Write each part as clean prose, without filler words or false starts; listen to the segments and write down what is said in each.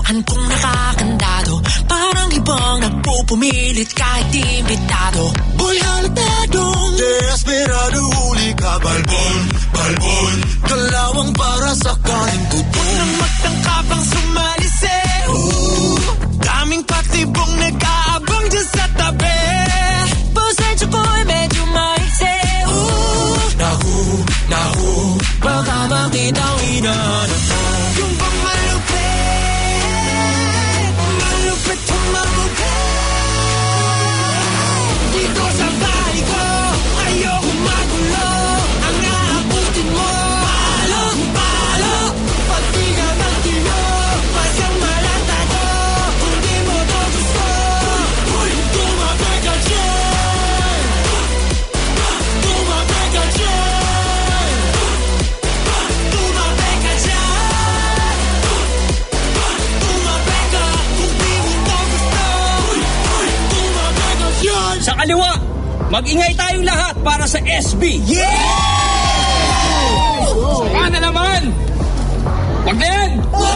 Kalokohan kong nakakandado, parang ibang nagpupumilit kahit imbitado. Boy, halatadong desperado, huli ka, balbon, balbon. Kalawang para sa kaning tutong. Huwag nang magtangka pang sumalise. Daming patibong nag-aabang dyan sa tabi. Pasensya ko'y medyo maikse. Nahu, baka makitang inaanap mo. Yung bang malupit humagupit. Dito sa bahay ko, ayoko magulo. Ang aabutin mo, palo, pati ka ng tino. Pasyang malantado, kung di mo to gusto. Tumabi ka dyan. Tumabi ka dyan. Tumabi ka dyan. Tumabi ka, kung di mo to gusto. Tumabi ka dyan. Sa kaliwa, mag-ingay tayong lahat para sa SB. Sana naman! Wag na yan!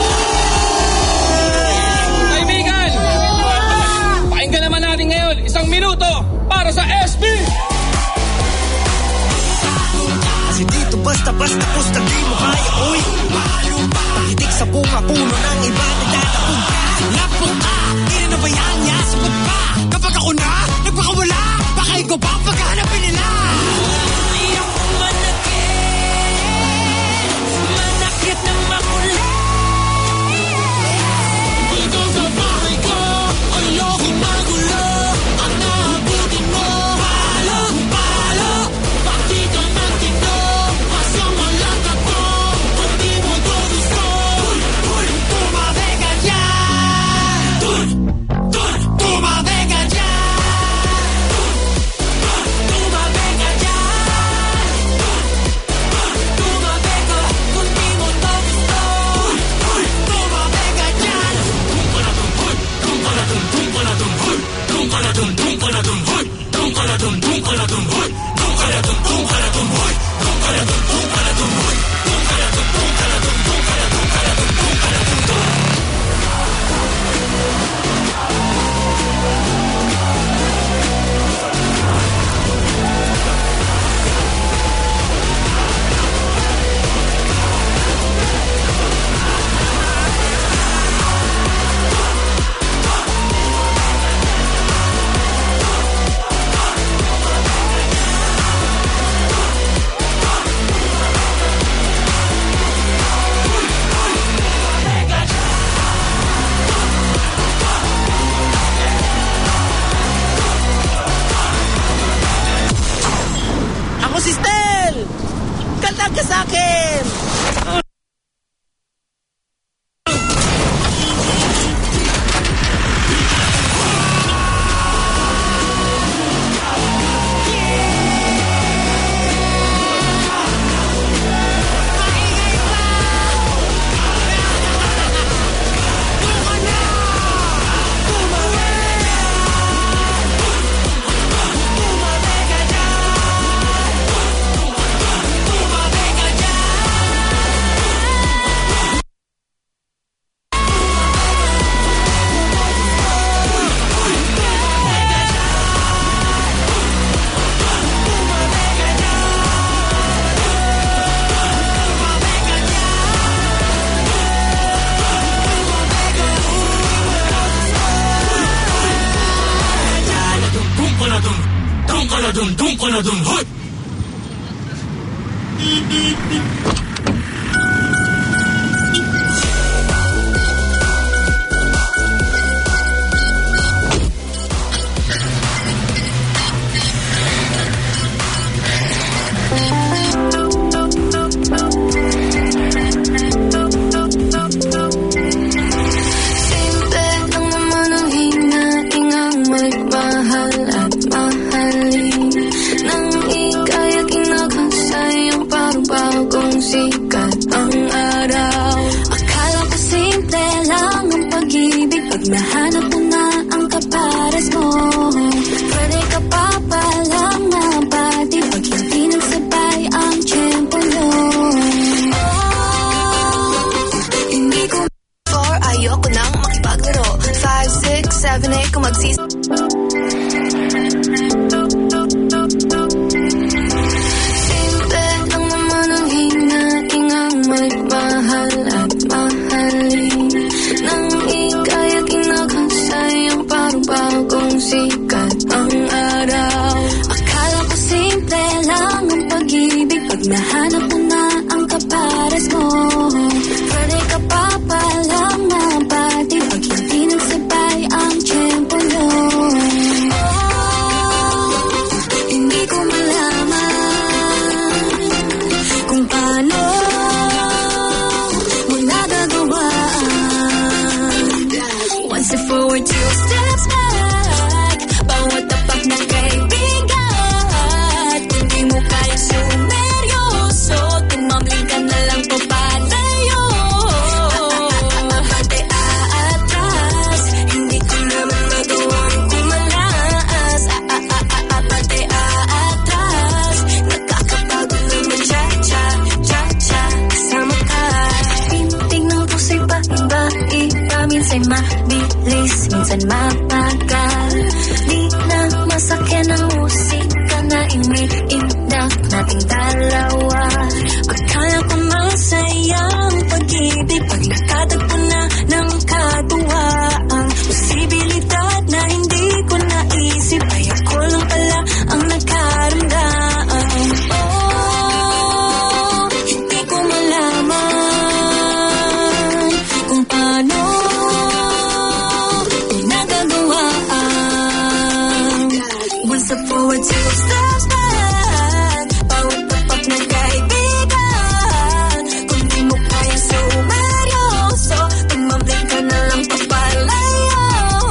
Kaibigan! Pakinggan naman natin ngayon 1 minuto para sa SB! Kasi dito basta-basta pusta di mo kaya, uy. Pakitik sa bunga puno ng iba nagtatapong ka. Lapot ka, di na nabayaan niya, sagot pa. Kapag ako na, nagpakawala, baka ikaw pa paghanapin nila. Ayaw ko manakit na makulit. Dito sa bahay ko, ayoko magulo. Ang naabutin mo, palo, pati ka ng tino. Pasyang malantad mo, kung di mo to gusto. Tumabi ka dyan. Tumabi ka dyan. Tumabi ka dyan. Tumabi ka, kung di mo to gusto. Tumabi ka dyan. Ako si Stel! Kanta ka sa akin! Nang ika'y aking nakasayang parang bagong Pag nahanap mo na ang kapares mo, pwede ka pa palang mabati. Pag hindi nagsabay ang tiyempo nyo, hindi ko malaman kung paano mo nagagawaan. One step forward, two steps back. Bawat tapak ng kaibigan, kung di mo kaya sumeryoso, tumambling ka na lang papalayo. Pati aatras, hindi ko naman magawang kumalas. Pati aatras, nakakapagod naman cha-cha, cha-cha, kasama ka. Pintig ng puso'y paiba-iba, minsan mabilis, minsan mapagal. Di na masakyan ang musika na iniindak nating dalawa. Akala ko masayang pag-ibig pag nakatagpo na ng katuwaan. Posibilidad na hindi ko naisip, ay ako lang pala ang nagkaramdam. Oh, hindi ko malaman kung paano nagagawaan. One step forward, two steps back. Bawat tapak ng kaibigan, kung di mo kaya sumeryoso, tumambling ka na lang papalayo.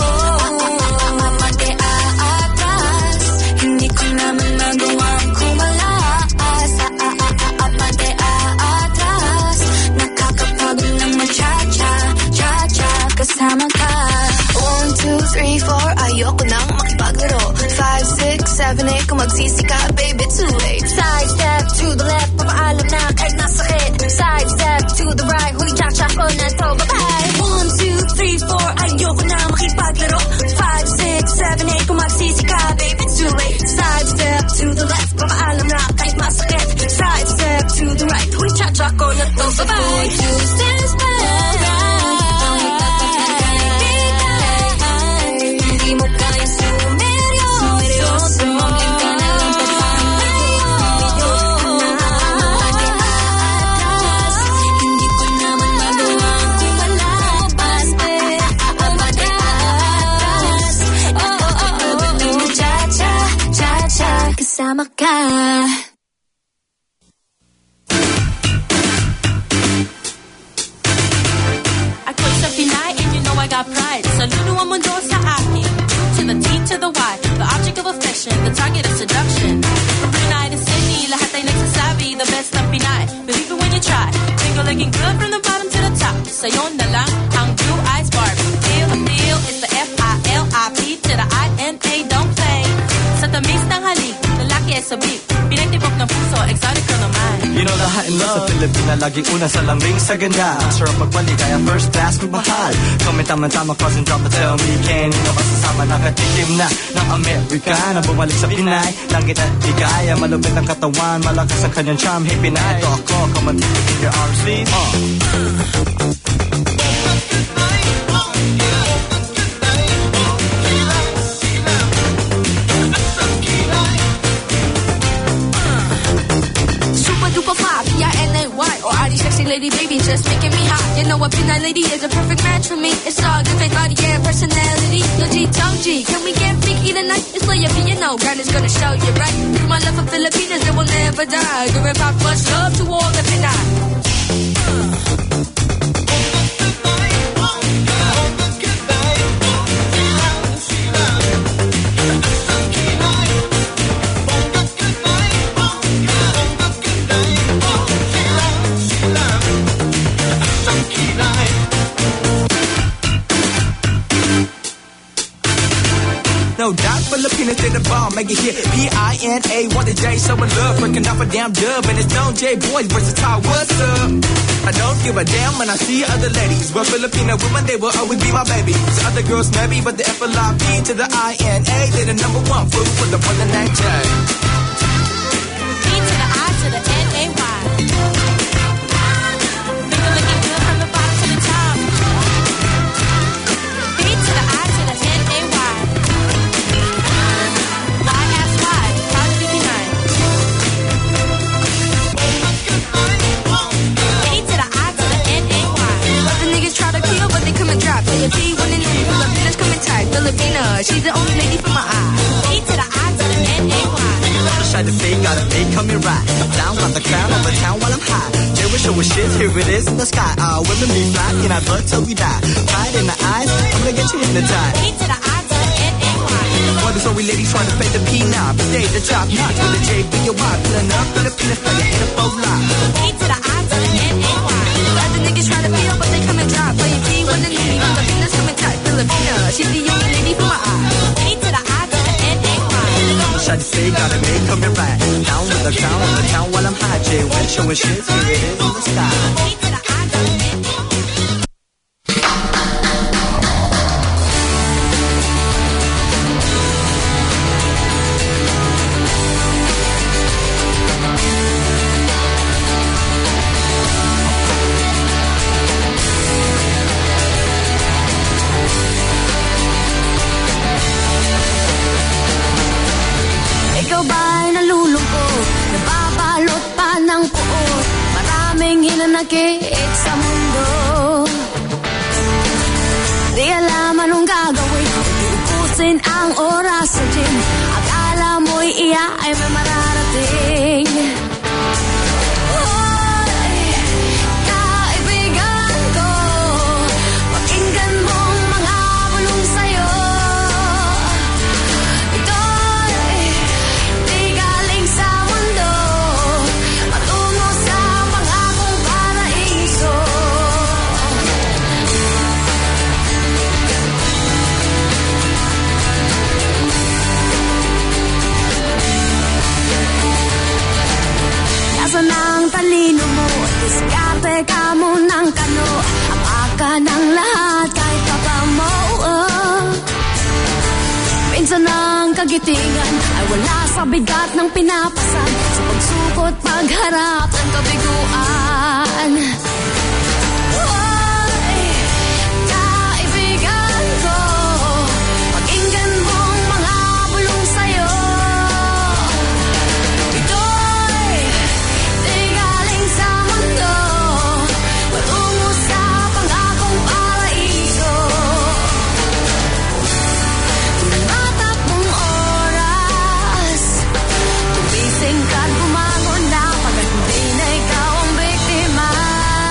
Pati aatras, hindi ko naman magawang kumalas. Pati aatras, nakakapagod ng cha-cha, cha-cha, kasama ka. 1, 2, 3, 4, ayoko nang makipaglaro. 5, 6, 7, 8, kung magsisi ka, baby, too late. Side step to the left, papaalam na kahit nasakit. Side step to the right, huy, cha-cha ko na to, bye-bye. 1, 2, 3, 4, ayoko na makipaglaro. 5, 6, 7, 8, kung magsisi ka, baby, too late. Side step to the left, papaalam na kahit masakit. Side step to the right, huy, cha-cha ko na to, bye-bye. 2 steps back. Hindi mo kaya sumeryoso, tumambling ka na lang papalayo. Aatras, hindi ko naman magawang kumalabas. Pati aatras, nakakapagod ng cha-cha, cha-cha, kasama ka. Ako sa Pinay and you know I got pride. Saludo ang mundo sa akin. To the T to the Y, the object of affection, the target of seduction. From Pinay to Sydney, lahat ay nagsasabi, the best ng Pinay. Believe it when you try. Finger looking good from the bottom to the top. Sa'yo na lang ang Blue Eyes Barbie. Feel, it's the F-I-L-I-P to the I-N-A, don't play. Sa tamis ng halik, lalaki ay sabik. Pinagtibok ng puso, exotic ko naman. You know, lahat in love sa Pilipina, laging una sa lambing sa ganda. Ang sarap magbalik, kaya first class magmahal. Comment tama-tama, cause and drop, tell me, can you kasama nakatikim na ng Amerika na bumalik sa Pinay. Langit at ligaya, malupit ang katawan, malakas ang kanyang charm. Hey Pinay, ito ako, come on, take it in your arms, please. Or are these sexy lady baby just making me hot? You know a Pinay lady is a perfect match for me. It's all different body and personality. Yo G Tong G, can we get freaky tonight? It's play your piano, God is gonna show you right. Through my love for Filipinas, it will never die. Giving pop much love to all the Pinay. No doubt, Filipinas did the bomb, make it hit. P-I-N-A, what the J, so in love, breaking off a damn dub, and it's known J boys versatile. What's up? I don't give a damn when I see other ladies. Well, Filipino women, they will always be my babies. Other girls maybe, but the F-L-I-P to the I-N-A, they're the number one food for the one and that J. P to the I to the N-A-Y. Finger looking good from the bottom to the top. P to the I to the N-A-Y. Y-S-Y, proud to be Pinay. She's the only lady for my eye. E to the I to the N-A-Y. Try to fake, gotta make coming right. Down on the crown of the town while I'm high. They wish I was shit, here it is in the sky. Women be fly, and I love till we die. Pride in the eyes, I'm gonna get you hypnotized. E to the I to the N-A-Y. Why do so we ladies trying to fade the P9? But they the top notch with the J, B, your Y. Pulling up in the peanut for your head up line. E to the I to the N-A-Y. Other niggas try to feel, but they come and drop. Play your P when they need me. Filipinas coming tight. Filipina, she's the only lady for my eye. E to the I to the N-A-Y. Try to fake, gotta make coming right. Down with the crown of the town while I'm high. J, when showing shit, here it is in the sky. E to the I to the N-A-Y. Ikaw ba'y nalulungkot? Nababalot pa ng puot? Maraming hinanakit sa mundo. Di alam anong gagawin. Ubusin ang oras sa gym. Akala mo'y iya ay may mararating. Hoy, kaibigan ko, pakinggan mong mga bulong sa'yo. Ito'y di galing sa mundo, patungo sa pangakong paraiso. Nasaan ang talino mo? Diskarte ka mo ng kano. Ang aka ng lahat kahit papa mo. Minsan ang kagitingan ay wala sa bigat ng pinapasan. Sa pagsukot, pagharap ng kabiguan. Hoy, kaibigan ko, pakinggan mong mga bulong sa'yo. Ito'y di galing sa mundo, patungo sa pangakong paraiso. Tumatakbong oras, tumising ka't bumangon na pagkat hindi na ikaw ang biktima.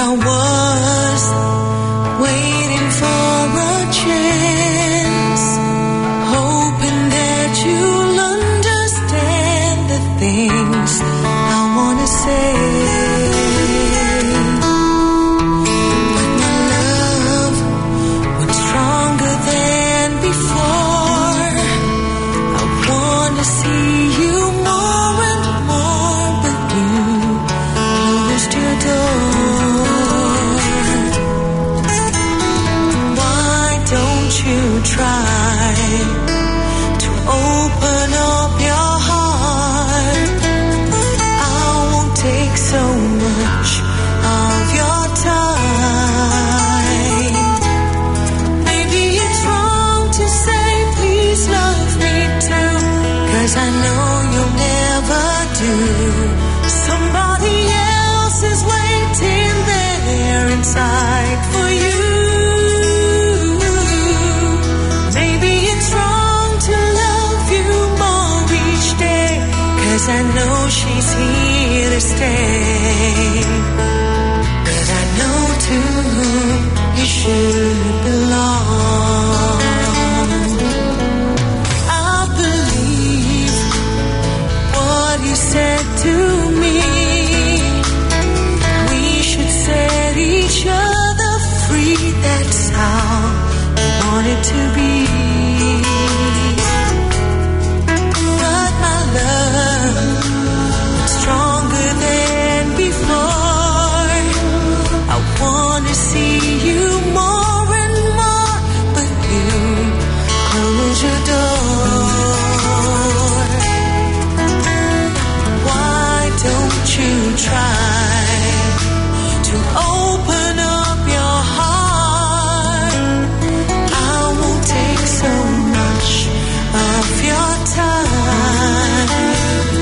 I was waiting for a chance, hoping that you'll understand the things I wanna say. But my love went stronger than before. I wanna see you more and more, but you closed your door. Why don't you try to open up your heart? I won't take so much of your time. Maybe it's wrong to say please love me too, 'cause I know you'll never do. Somebody else is waiting there inside for you. Maybe it's wrong to love you more each day, 'cause I know she's here to stay. But I know to whom you should belong. I believe what you said to me. We should set each other free, that's how I want it to be. But my love is stronger than before. I wanna see you more and more, but you close your door. Why don't you try to open up your heart? I won't take so much of your time.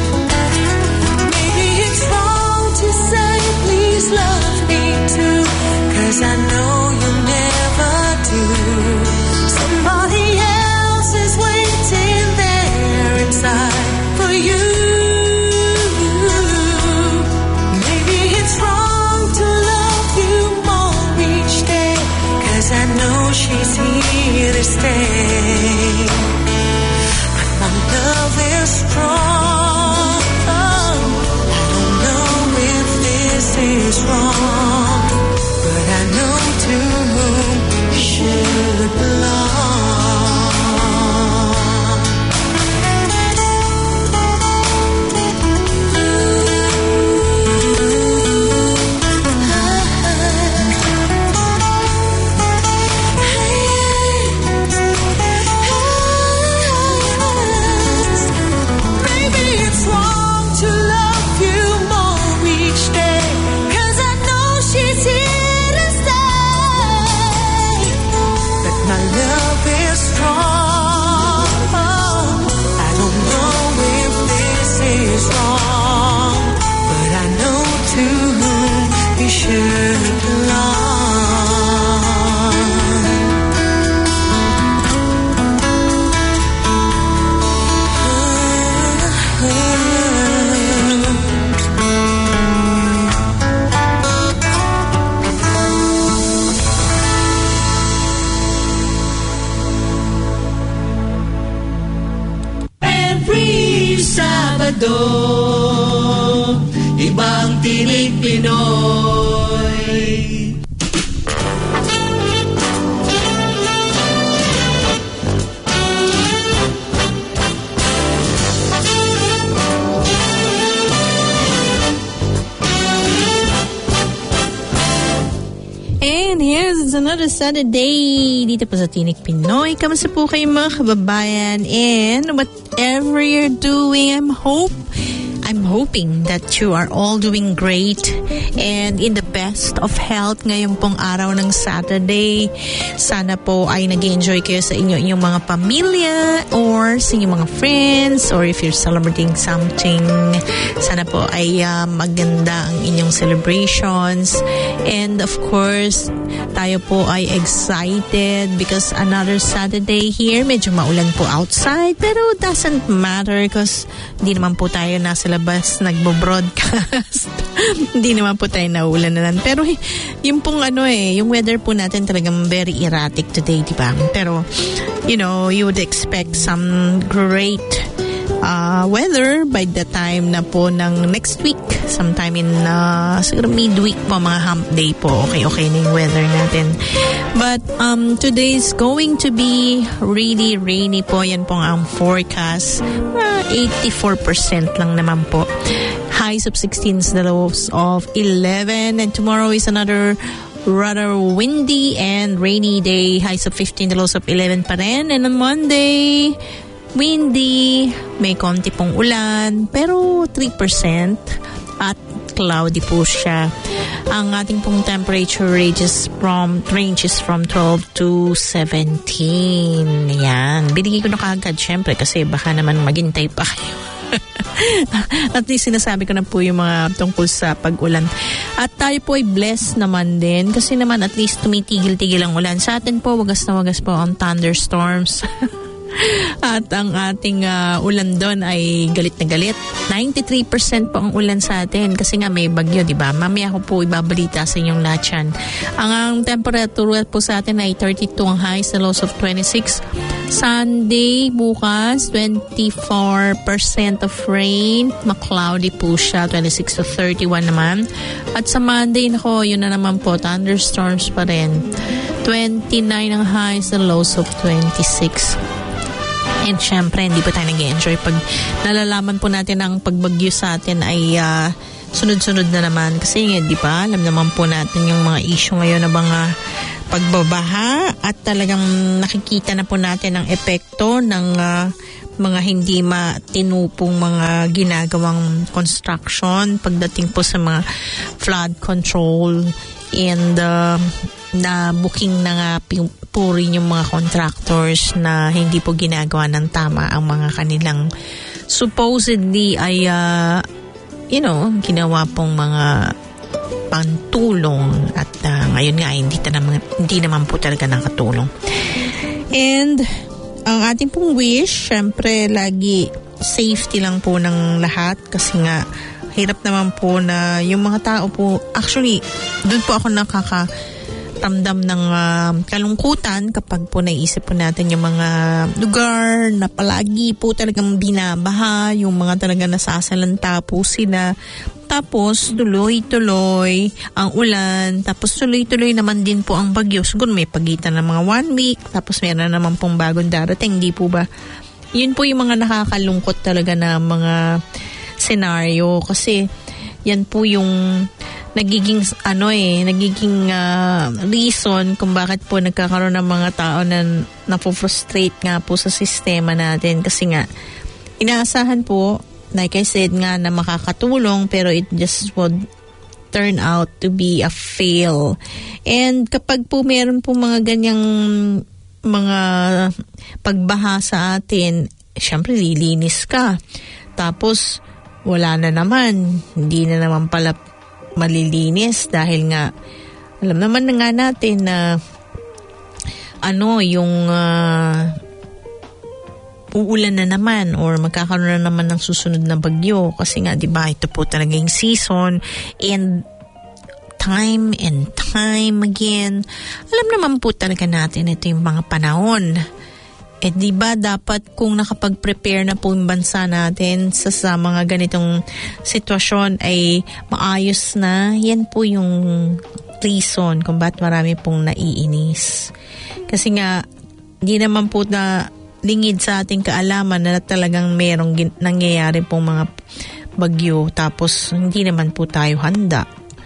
Maybe it's wrong to say please love me too, 'cause I know you'll never do. Somebody else is waiting there inside for you. Maybe it's wrong to love you more each day, 'cause I know she's here to stay. But my love is strong. I don't know if this is wrong, but I know to whom you should belong. Maybe it's wrong to love you more each day, 'cause I know she's here to stay. But my love is strong. I don't know if this is wrong, but I know to whom you should belong. Every Sabado, ibang tinig Pinoy. And here's another Saturday dito po sa Tinig Pinoy. Kamusta po kayo mga kababayan? And whatever you're doing, I'm hoping that you are all doing great and in the best of health ngayon pong araw ng Saturday. Sana po ay nag-enjoy kayo sa inyong mga pamilya or sa inyong mga friends, or if you're celebrating something, sana po ay maganda ang inyong celebrations. And of course, tayo po ay excited because another Saturday here. Medyo maulan po outside, pero doesn't matter because hindi naman po tayo nasa labas nagbo-broadcast. Hindi naman po tayo nauulanan. Pero yung pong yung weather po natin talagang very erratic today, di ba? Pero, you would expect some great weather by the time na po ng next week. Sometime in siguro midweek po, mga hump day po. Okay na yung weather natin. But today's going to be really rainy po. Yan po ang forecast. 84% lang naman po. Highs of 16, the lows of 11. And tomorrow is another rather windy and rainy day. Highs of 15, the lows of 11 pa rin. And on Monday, windy, may konti pong ulan, pero 3%. At cloudy po siya. Ang ating pong temperature ranges from 12 to 17. Yan. Binigay ko na kaagad, syempre, kasi baka naman maghintay pa kayo. At least sinasabi ko na po yung mga tungkol sa pag-ulan. At tayo po ay blessed naman din kasi naman at least tumitigil-tigil ang ulan. Sa atin po, wagas na wagas po ang thunderstorms. At ang ating ulan doon ay galit na galit. 93% po ang ulan sa atin kasi nga may bagyo, di ba? Mamaya ko po ibabalita sa inyong lahat yan. Ang temperature po sa atin ay 32 ang highs, the lows of 26. Sunday, bukas, 24% of rain. Ma-cloudy po siya, 26 to 31 naman. At sa Monday, yun na naman po, thunderstorms pa rin. 29 ang highs, the lows of 26. And syempre, hindi pa tayo nag-enjoy pag nalalaman po natin ang pagbagyo sa atin ay sunod-sunod na naman. Kasi di ba, alam naman po natin yung mga issue ngayon na mga pagbabaha at talagang nakikita na po natin ang epekto ng mga hindi matinupong mga ginagawang construction pagdating po sa mga flood control and na booking na nga po rin yung mga contractors na hindi po ginagawa ng tama ang mga kanilang supposedly ay ginawa pong mga pantulong at ngayon nga hindi naman po talaga nakatulong. And ang ating pong wish, syempre lagi safety lang po ng lahat kasi nga hirap naman po na yung mga tao po, actually doon po ako nakakaramdam ng kalungkutan kapag po naisip po natin yung mga lugar na palagi po talagang binabaha, yung mga talaga nasasalanta po sila. Tapos tuloy-tuloy ang ulan, tapos tuloy-tuloy naman din po ang bagyo. Siguro may pagitan ng mga 1 week, tapos meron naman pong bagong darating, di po ba? Yun po yung mga nakakalungkot talaga na mga senaryo kasi yan po yung nagiging reason kung bakit po nagkakaroon ng mga tao na napofrustrate nga po sa sistema natin kasi nga inaasahan po, like I said nga, na makakatulong pero it just would turn out to be a fail. And kapag po meron po mga ganyang mga pagbaha sa atin, syempre lilinis ka. Tapos wala na naman, hindi na naman pala malilinis dahil nga alam naman na nga natin na yung uulan na naman or magkakaroon na naman ng susunod na bagyo kasi nga 'di ba ito po talaga yung season and time again alam naman po talaga natin ito yung mga panahon. Di ba dapat kung nakapag-prepare na po yung bansa natin sa mga ganitong sitwasyon ay maayos na, yan po yung reason kung ba't marami pong naiinis. Kasi nga, di naman po na lingid sa ating kaalaman na talagang merong nangyayari pong mga bagyo tapos hindi naman po tayo handa.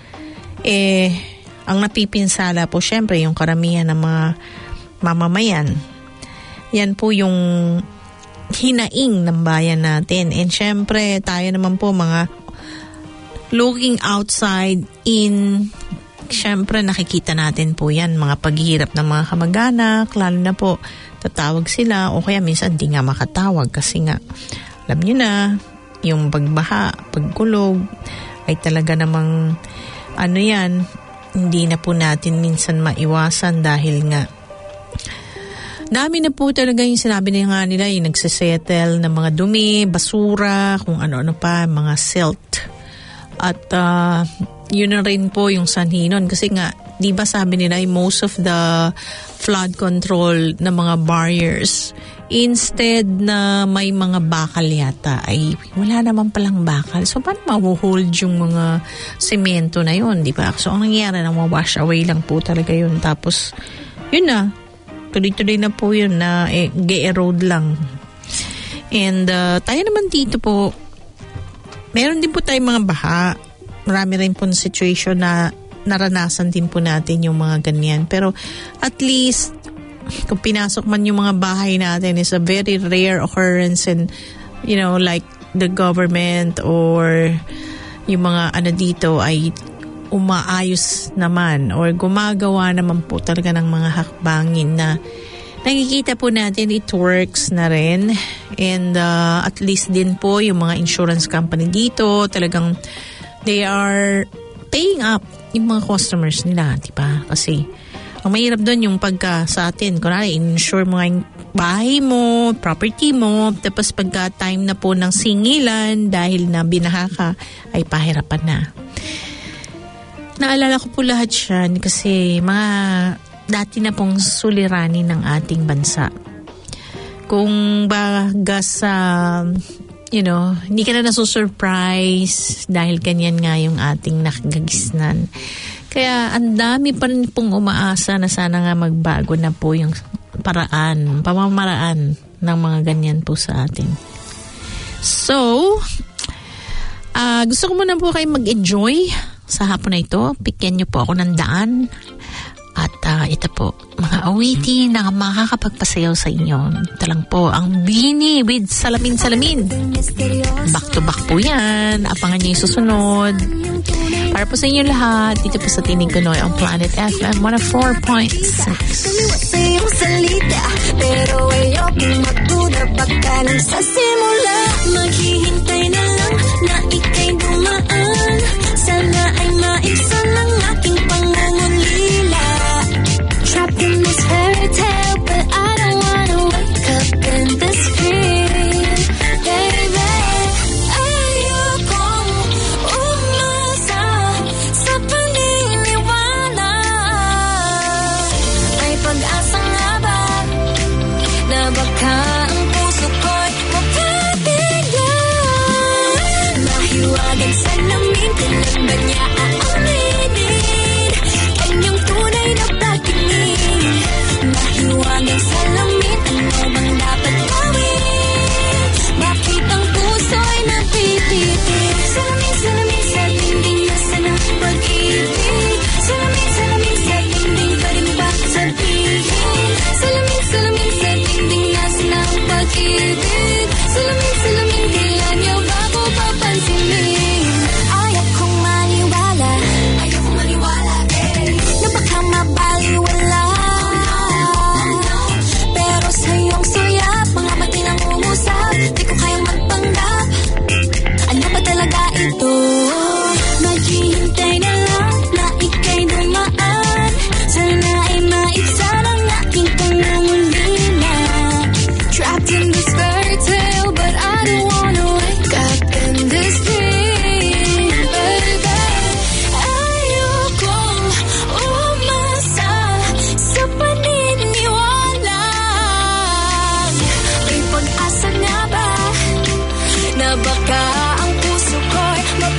Ang napipinsala po syempre yung karamihan ng mga mamamayan. Yan po yung hinaing ng bayan natin. And syempre, tayo naman po mga looking outside in, syempre nakikita natin po yan, mga paghihirap ng mga kamag-anak, lalo na po tatawag sila o kaya minsan di nga makatawag kasi nga, alam nyo na, yung pagbaha, pagkulog, ay talaga namang, hindi na po natin minsan maiwasan dahil nga, dami na po talaga yung sinabi nila yung nagsisettle ng mga dumi, basura, kung ano-ano pa, mga silt At yun na rin po yung sanhi nun. Kasi nga, di ba sabi nila, most of the flood control na mga barriers, instead na may mga bakal yata, ay wala naman palang bakal. So, paano mahuhold yung mga semento na yun, di ba? So, ang nangyayari na wash away lang po talaga yun. Tapos, yun na, tuloy-tuloy na po yun na ge-erode lang. And tayo naman dito po, meron din po tayong mga baha. Marami rin po situation na naranasan din po natin yung mga ganyan. Pero at least, kung pinasok man yung mga bahay natin, is a very rare occurrence, and you know, like the government or yung mga dito ay umaayos naman or gumagawa naman po talaga ng mga hakbangin na nakikita po natin it works na rin. And at least din po yung mga insurance company dito talagang they are paying up yung mga customers nila, diba? Kasi ang mahirap doon yung pagka sa atin, kunwari, insure mo yung bahay mo, property mo, tapos pagka time na po ng singilan dahil na binaha ka, ay pahirapan na. Naalala ko po lahat yan kasi mga dati na pong suliranin ng ating bansa. Kung baga sa hindi ka na nasusurprise dahil ganyan nga yung ating nakagagisnan. Kaya ang dami pa rin pong umaasa na sana nga magbago na po yung pamamaraan ng mga ganyan po sa atin. So, gusto ko muna po kayo mag-enjoy sa hapon na ito. Pikyan niyo po ako ng daan. At ito po, mga awitin na makakapagpasayaw sa inyo. Ito lang po, ang Bini with Salamin-Salamin. Back to back po yan. Abangan niyo yung susunod. Para po sa inyo lahat, dito po sa Tinig Pinoy ang Planet FM 104.6. Pero ayokong magduda baka nang sa simula. Maghihintay na lang na ika'y dumaan. Sana ay maibsan ang aking pangungulila. Trapped in this fairy tale, but I don't wanna wake up in this fear, baby. Ayokong umasa sa paniniwala. May pag-asa nga ba na baka ang puso ko'y mapapigyan? Mahiwagan sa lamin, kailan ba niya aaminin? Kanyang tunay na pagtingin. Mahiwagan sa lamin, ano bang dapat gawin? Bakit ang puso'y napipitin? Salamin sa dingding, nasa ng pag-ibig. Salamin sa dingding, pwede mo ba sabihin? Salamin sa dingding, nasa ng pag-ibig. Salamin, kailan niyo ba ko papansinin? Ayaw kong maniwala, na baka mabaliwala. Pero sa iyong suyap, mga bati nang umusap, di ko kayang magpanggap. Ano ba talaga ito? Maghihintay na lang na ika'y dumaan. Sana ay maibsan ang aking pangungulila. Trapped in this fairy tale, but I don't wanna wake up in this dream, baby. Ayokong umasa sa paniniwala. May pag-asa nga ba na baka ang puso ko'y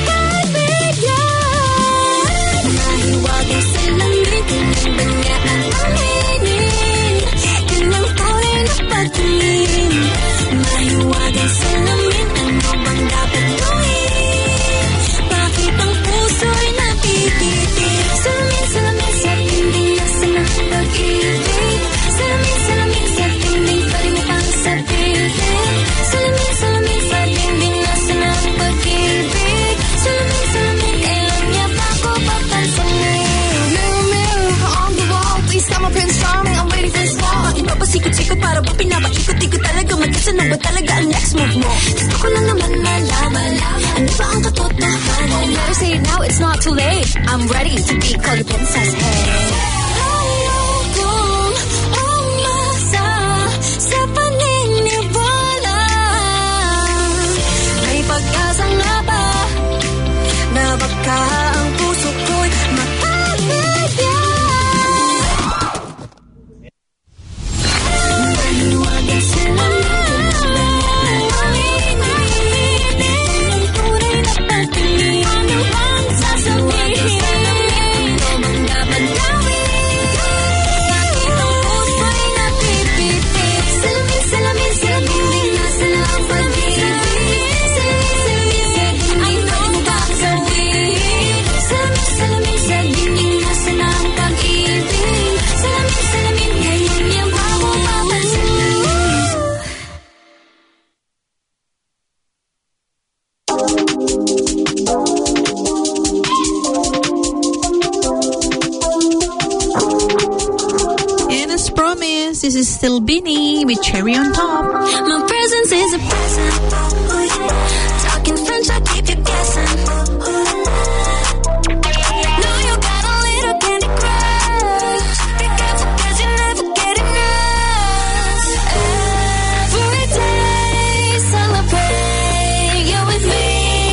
mapagbigyan? Mahiwagan sa langit, kailan ba niya aaminin? Kailang tunay na pagtingin. Mahiwagan sa lamin, ano bang dapat gawin? Bakit ang puso'y napipitin? Salamin sa dingding, nasa ng pag-ibig. Salamin sa dingding, pwede mo pang sabihin. Salamin sa dingding, nasa ng pag-ibig. Salamin, kailan niya ba ko papansinin? Mirror on the wall, please come up and charming, I'm waiting for this call. Bakit ba pasikot-sikot para ba pinapaikot-ikot talaga? Mag-isa na ba talaga ang next move mo? Gusto ko lang naman malaman, ano ba ang katotohanan? Better say it now, it's not too late. I'm ready to be called a princess, hey. Ayokong umasa sa paniniwala. May pag-asa nga ba na And as promised, this is still Beanie with Cherry on Top. My presence is a present. Talking French, I keep you guessing. Know you got a little candy crush. Be careful 'cause you never get enough. Every day, celebrate you with me.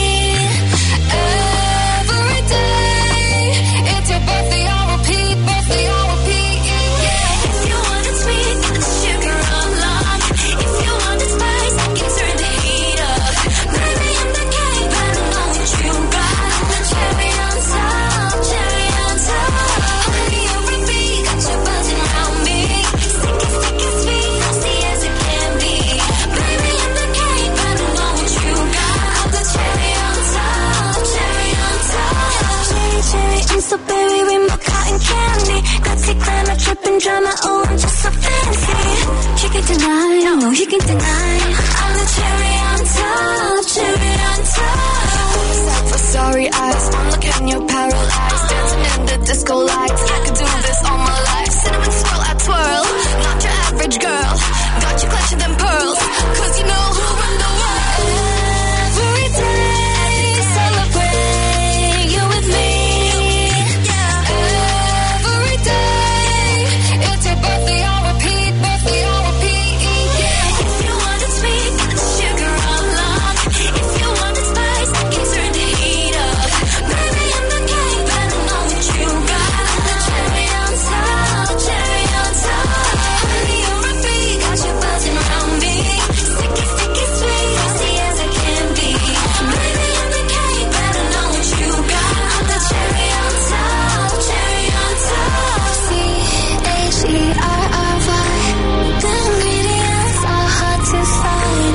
Every day, it's your birthday, I'll repeat, birthday, I'll repeat. Yeah, if you want it sweet, got the sugar on lock. If you want the spice, I can turn the heat up. Baby, I'm the cake, but I know what you got. The cherry on top, cherry on top. Honey, over me, got you buzzing around me. Sticky, sticky, sweet, healthy as it can be. Baby, I'm the cake, but I know what you got. The cherry on top, cherry on top. Cherry, cherry, I'm so berry, rainbow cotton candy. Gutsy climber, tripping drama, oh, I'm just so fancy. You can deny, oh no, you can deny. I'm the cherry on top, cherry on top. Except for sorry eyes, I'm looking in your paralyzed. Dancing in the disco lights, I could do this all my life. Cinnamon swirl, I twirl, not your average girl. Got you clutching them pearls, 'cause you know who run the world. Every day, celebrate you with me. Every day, it's your birthday, I'll repeat, birthday, I'll repeat. Yeah, if you want it sweet, got the sugar on lock. If you want the spice, I can turn the heat up. Baby, I'm the cake, but I know what you got. The cherry on top, cherry on top. Honey, over me, got you buzzing around me. Sticky, sticky, sweet, healthy as it can be. Baby, I'm the cake, but I know what you got. The cherry on top, cherry on top. CHERRY, the ingredients are hard to find.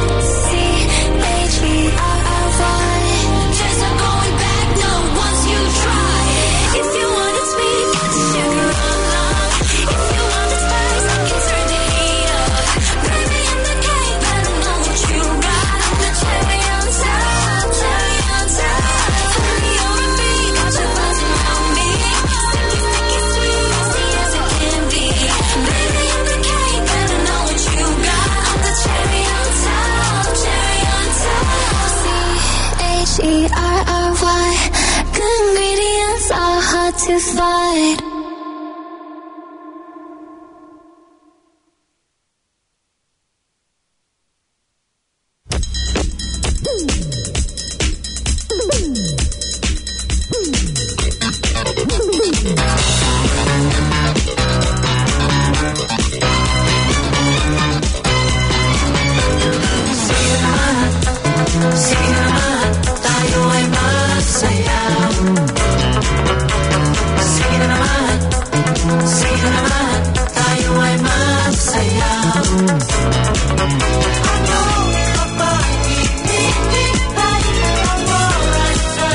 CHERRY, there's no going back, no, once you try. If you want it sweet, got the sugar on lock. If you want the spice, I can turn the heat up. Baby, I'm the cake, but I know what you got. The cherry on top, cherry on top. Honey, over me, got you buzzing around me. Sticky, sticky, sweet, healthy as it can be. Baby, I'm the cake, but I know what you got. The cherry on top, cherry on top. CHERRY, good ingredients are hard to find. Tayo ay masaya. Sige na naman, tayo ay masaya. Ano ka ba, hindi tayo ang oras sa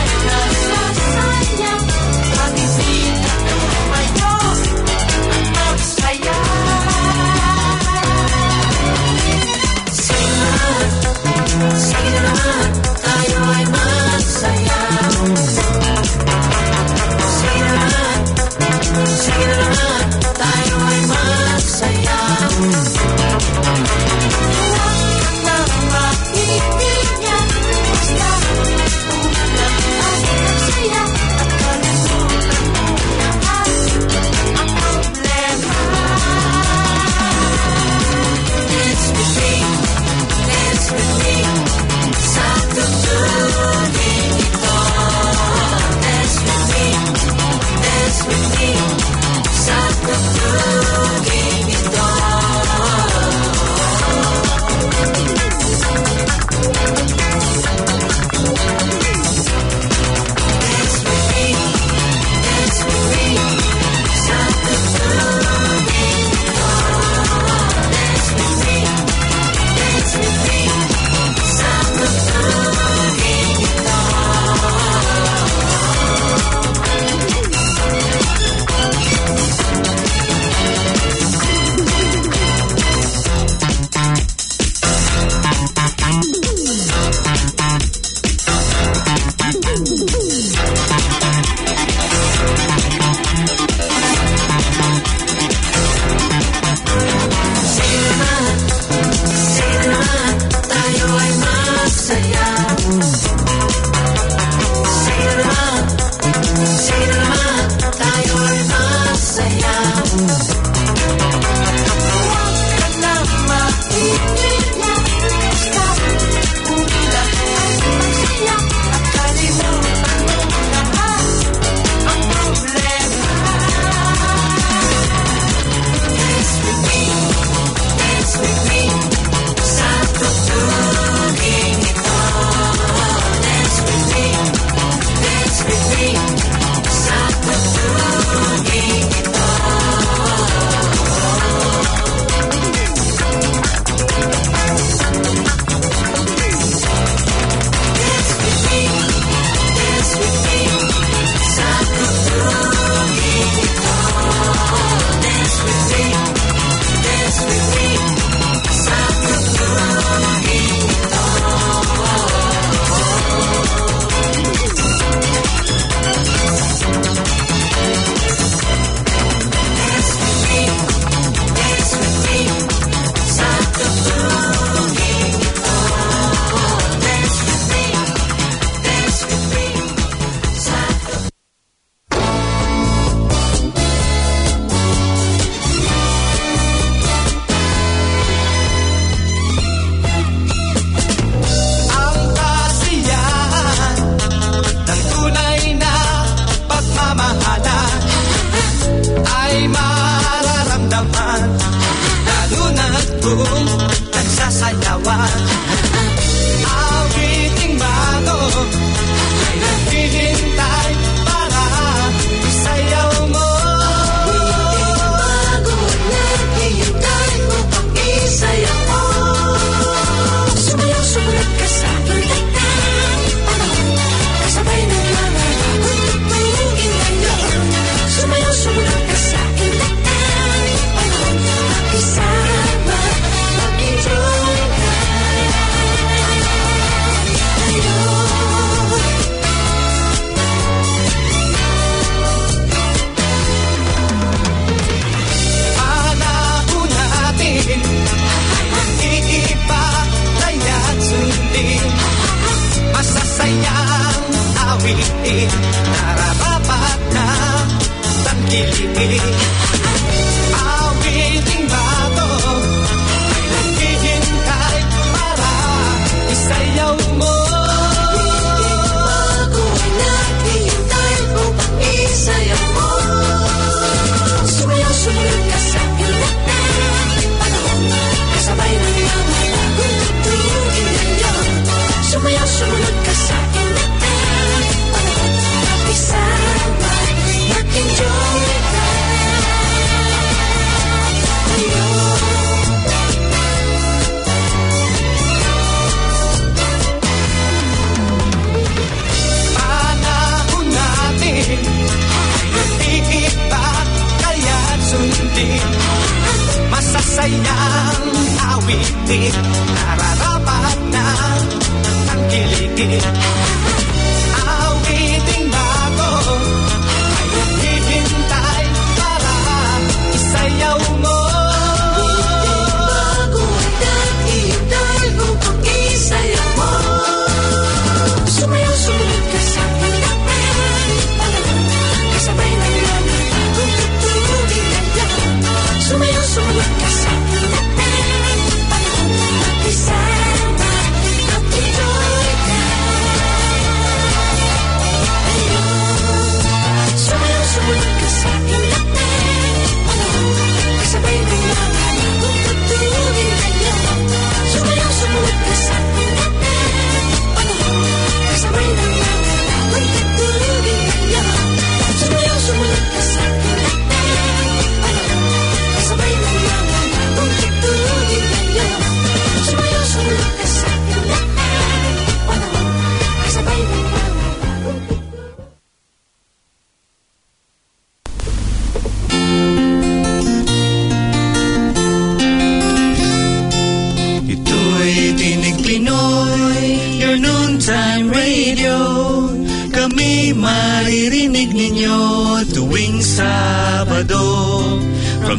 Kami maririnig ninyo tuwing Sabado from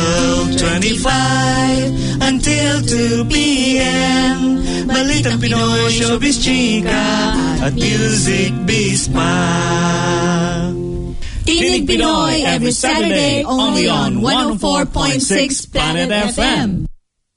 12:25 until 2 p.m. Balitang Pinoy, Showbiz Chika at Music Biz pa. Tinig Pinoy every Saturday only on 104.6 Planet FM.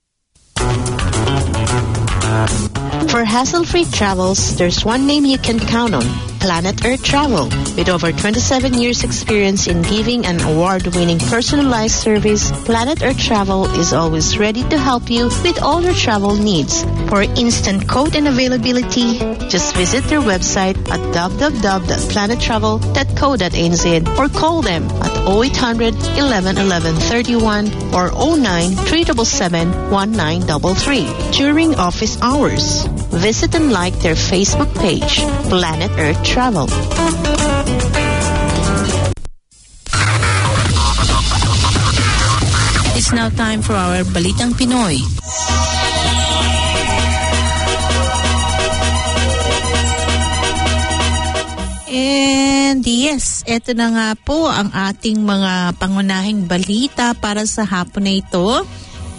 For hassle-free travels, there's one name you can count on, Planet Earth Travel. With over 27 years experience in giving an award-winning personalized service, Planet Earth Travel is always ready to help you with all your travel needs. For instant quote and availability, just visit their website at www.planettravel.co.nz or call them at 0800 11 11 31 or 09 377 1933 during office hours. Visit and like their Facebook page, Planet Earth Travel. It's now time for our Balitang Pinoy. And yes, eto na nga po ang ating mga pangunahing balita para sa hapon na ito.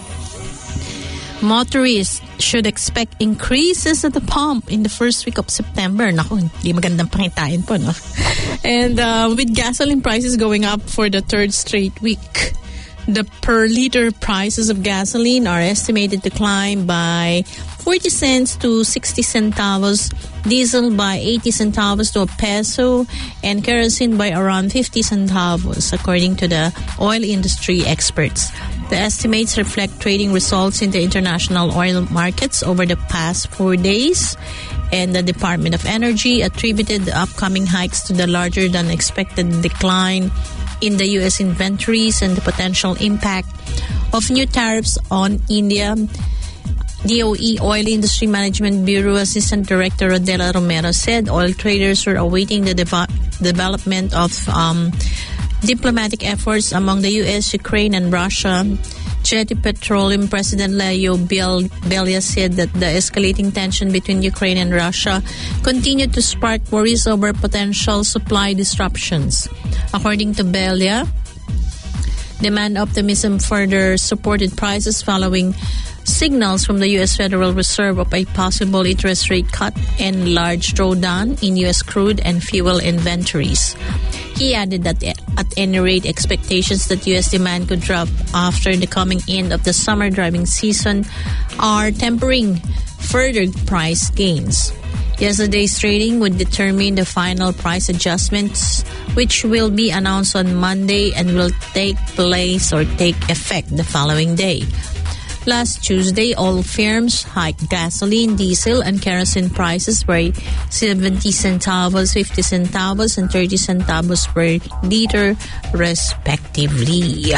Motorists should expect increases at the pump in the first week of September. Naku, hindi magandang pangitain po, no? And with gasoline prices going up for the third straight week, the per liter prices of gasoline are estimated to climb by 40 cents to 60 centavos, diesel by 80 centavos to a peso, and kerosene by around 50 centavos, according to the oil industry experts. The estimates reflect trading results in the international oil markets over the past 4 days, and the Department of Energy attributed the upcoming hikes to the larger than expected decline in the U.S. inventories and the potential impact of new tariffs on India. DOE Oil Industry Management Bureau Assistant Director Rodela Romero said oil traders were awaiting the development of diplomatic efforts among the U.S., Ukraine, and Russia. Jetty Petroleum President Leo Belia said that the escalating tension between Ukraine and Russia continued to spark worries over potential supply disruptions. According to Belia, demand optimism further supported prices following signals from the U.S. Federal Reserve of a possible interest rate cut and large drawdown in U.S. crude and fuel inventories. He added that at any rate, expectations that U.S. demand could drop after the coming end of the summer driving season are tempering further price gains. Yesterday's trading would determine the final price adjustments, which will be announced on Monday and will take effect the following day. Last Tuesday, all firms hiked gasoline, diesel, and kerosene prices by 70 centavos, 50 centavos, and 30 centavos per liter, respectively.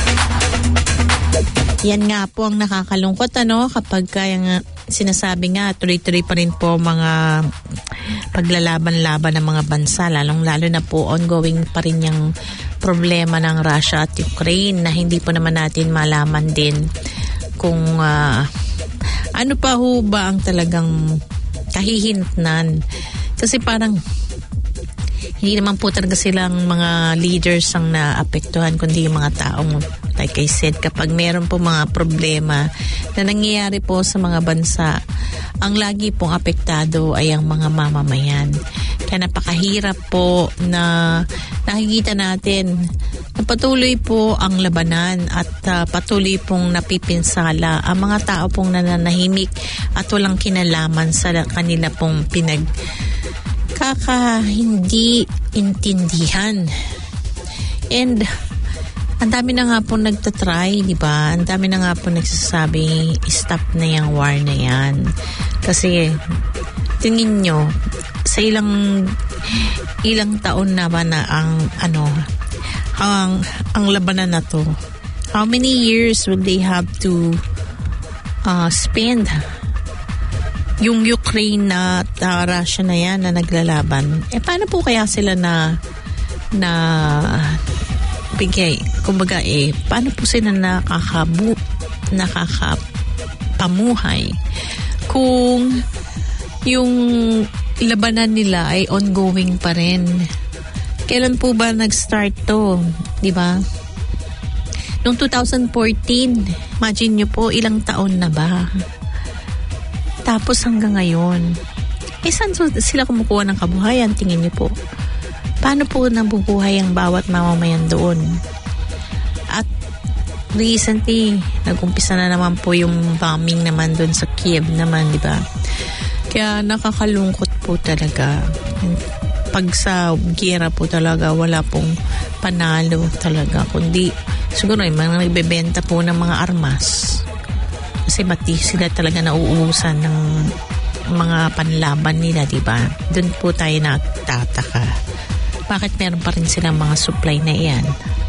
Yan nga po ang nakakalungkot, ano, kapag kaya nga sinasabi nga, tuloy-tuloy pa rin po mga paglalaban-laban ng mga bansa, lalong-lalo na po ongoing pa rin yung problema ng Russia at Ukraine na hindi po naman natin malaman din kung ano pa ho ba ang talagang kahihintnan. Kasi parang hindi naman po talaga silang mga leaders ang naapektuhan, kundi yung mga taong, like I said, kapag meron po mga problema na nangyayari po sa mga bansa, ang lagi pong apektado ay ang mga mamamayan. Kaya napakahirap po na nakikita natin na patuloy po ang labanan at patuloy pong napipinsala ang mga tao pong nananahimik at walang kinalaman sa kanila pong hindi intindihan. And ang dami na nga po nagtatry, di ba? Ang dami na nga po nagsasabi, stop na yung war na yan. Kasi tingin nyo, sa ilang taon na ba na ang labanan na to, how many years would they have to spend? Yung Ukraine na Russia na yan na naglalaban, paano po kaya sila na bigay, kumbaga paano po sila nakakapamuhay kung yung labanan nila ay ongoing pa rin. Kailan po ba nag-start to? Diba? Noong 2014, imagine nyo po, ilang taon na ba? Tapos hanggang ngayon, saan sila kumukuha ng kabuhayan? Tingin nyo po. Paano po nabubuhay ang bawat mamamayan doon? At recently, nag-umpisa na naman po yung bombing naman doon sa Kiev naman, di ba? Kaya nakakalungkot po talaga. Pag sa giyera po talaga, wala pong panalo talaga. Kundi, siguro yung mga nagbebenta po ng mga armas. Kasi mati sila talaga nauubusan ng mga panlaban nila, di ba? Doon po tayo nagtataka. Bakit meron pa rin silang mga supply na iyan?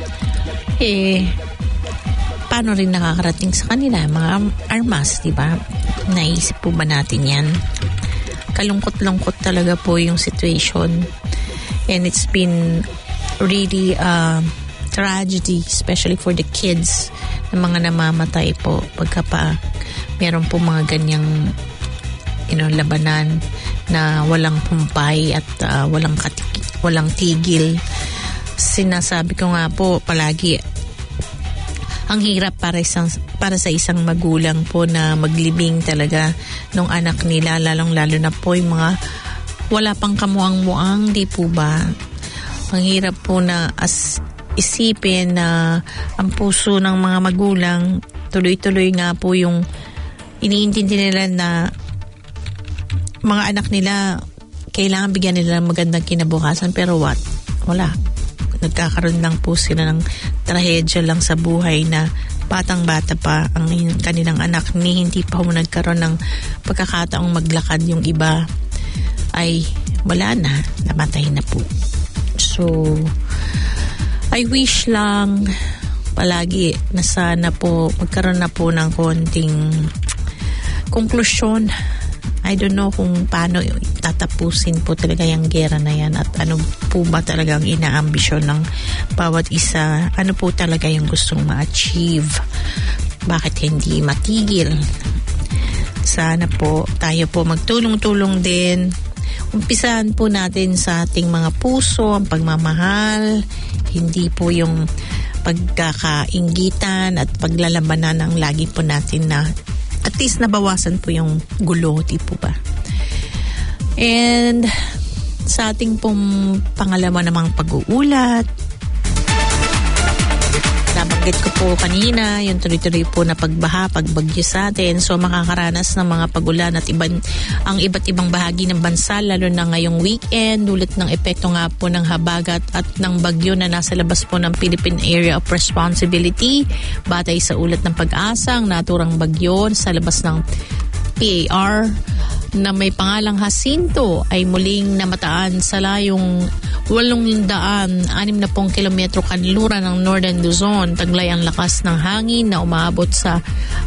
Paano rin nakakarating sa kanila mga armas, di ba? Naisip po ba natin yan? Kalungkot-lungkot talaga po yung situation. And it's been really tragedy, especially for the kids na mga namamatay po pagka pa meron po mga ganyang labanan na walang pumpay at walang tigil. Sinasabi ko nga po palagi, ang hirap para sa isang magulang po na maglibing talaga ng anak nila, lalong-lalo na po yung mga wala pang kamuang-muang, di po ba? Ang hirap po na isipin na ang puso ng mga magulang, tuloy-tuloy nga po yung iniintindi nila na mga anak nila kailangan bigyan nila ng magandang kinabukasan, pero wala. Nagkakaroon lang po sila ng trahedya lang sa buhay na batang-bata pa ang kanilang anak, ni hindi pa nagkaroon ng pagkakataong maglakad, yung iba ay wala na, namatay na po. So I wish lang palagi na sana po magkaroon na po ng konting konklusyon. I don't know kung paano tatapusin po talaga yung gera na yan at ano po ba talaga ang inaambisyon ng bawat isa. Ano po talaga yung gustong ma-achieve. Bakit hindi matigil? Sana po tayo po magtulong-tulong din. Umpisahan po natin sa ating mga puso ang pagmamahal. Hindi po yung pagkakainggitan at paglalabanan ang lagi po natin na at least nabawasan po yung gulo, di po ba? And sa ating pong pangalawa namang pag-uulat, nabanggit ko po kanina, yung tuloy-tuloy po na pagbaha, pagbagyo sa atin. So makakaranas ng mga pag-ulan at ang iba't ibang bahagi ng bansa, lalo na ngayong weekend, dulot ng epekto nga po ng habagat at ng bagyo na nasa labas po ng Philippine Area of Responsibility. Batay sa ulat ng Pag-asa, ang naturang bagyo sa labas ng PAR na may pangalang Jacinto ay muling namataan sa layong 860 kilometro kanluran ng Northern Luzon. Taglay ang lakas ng hangin na umaabot sa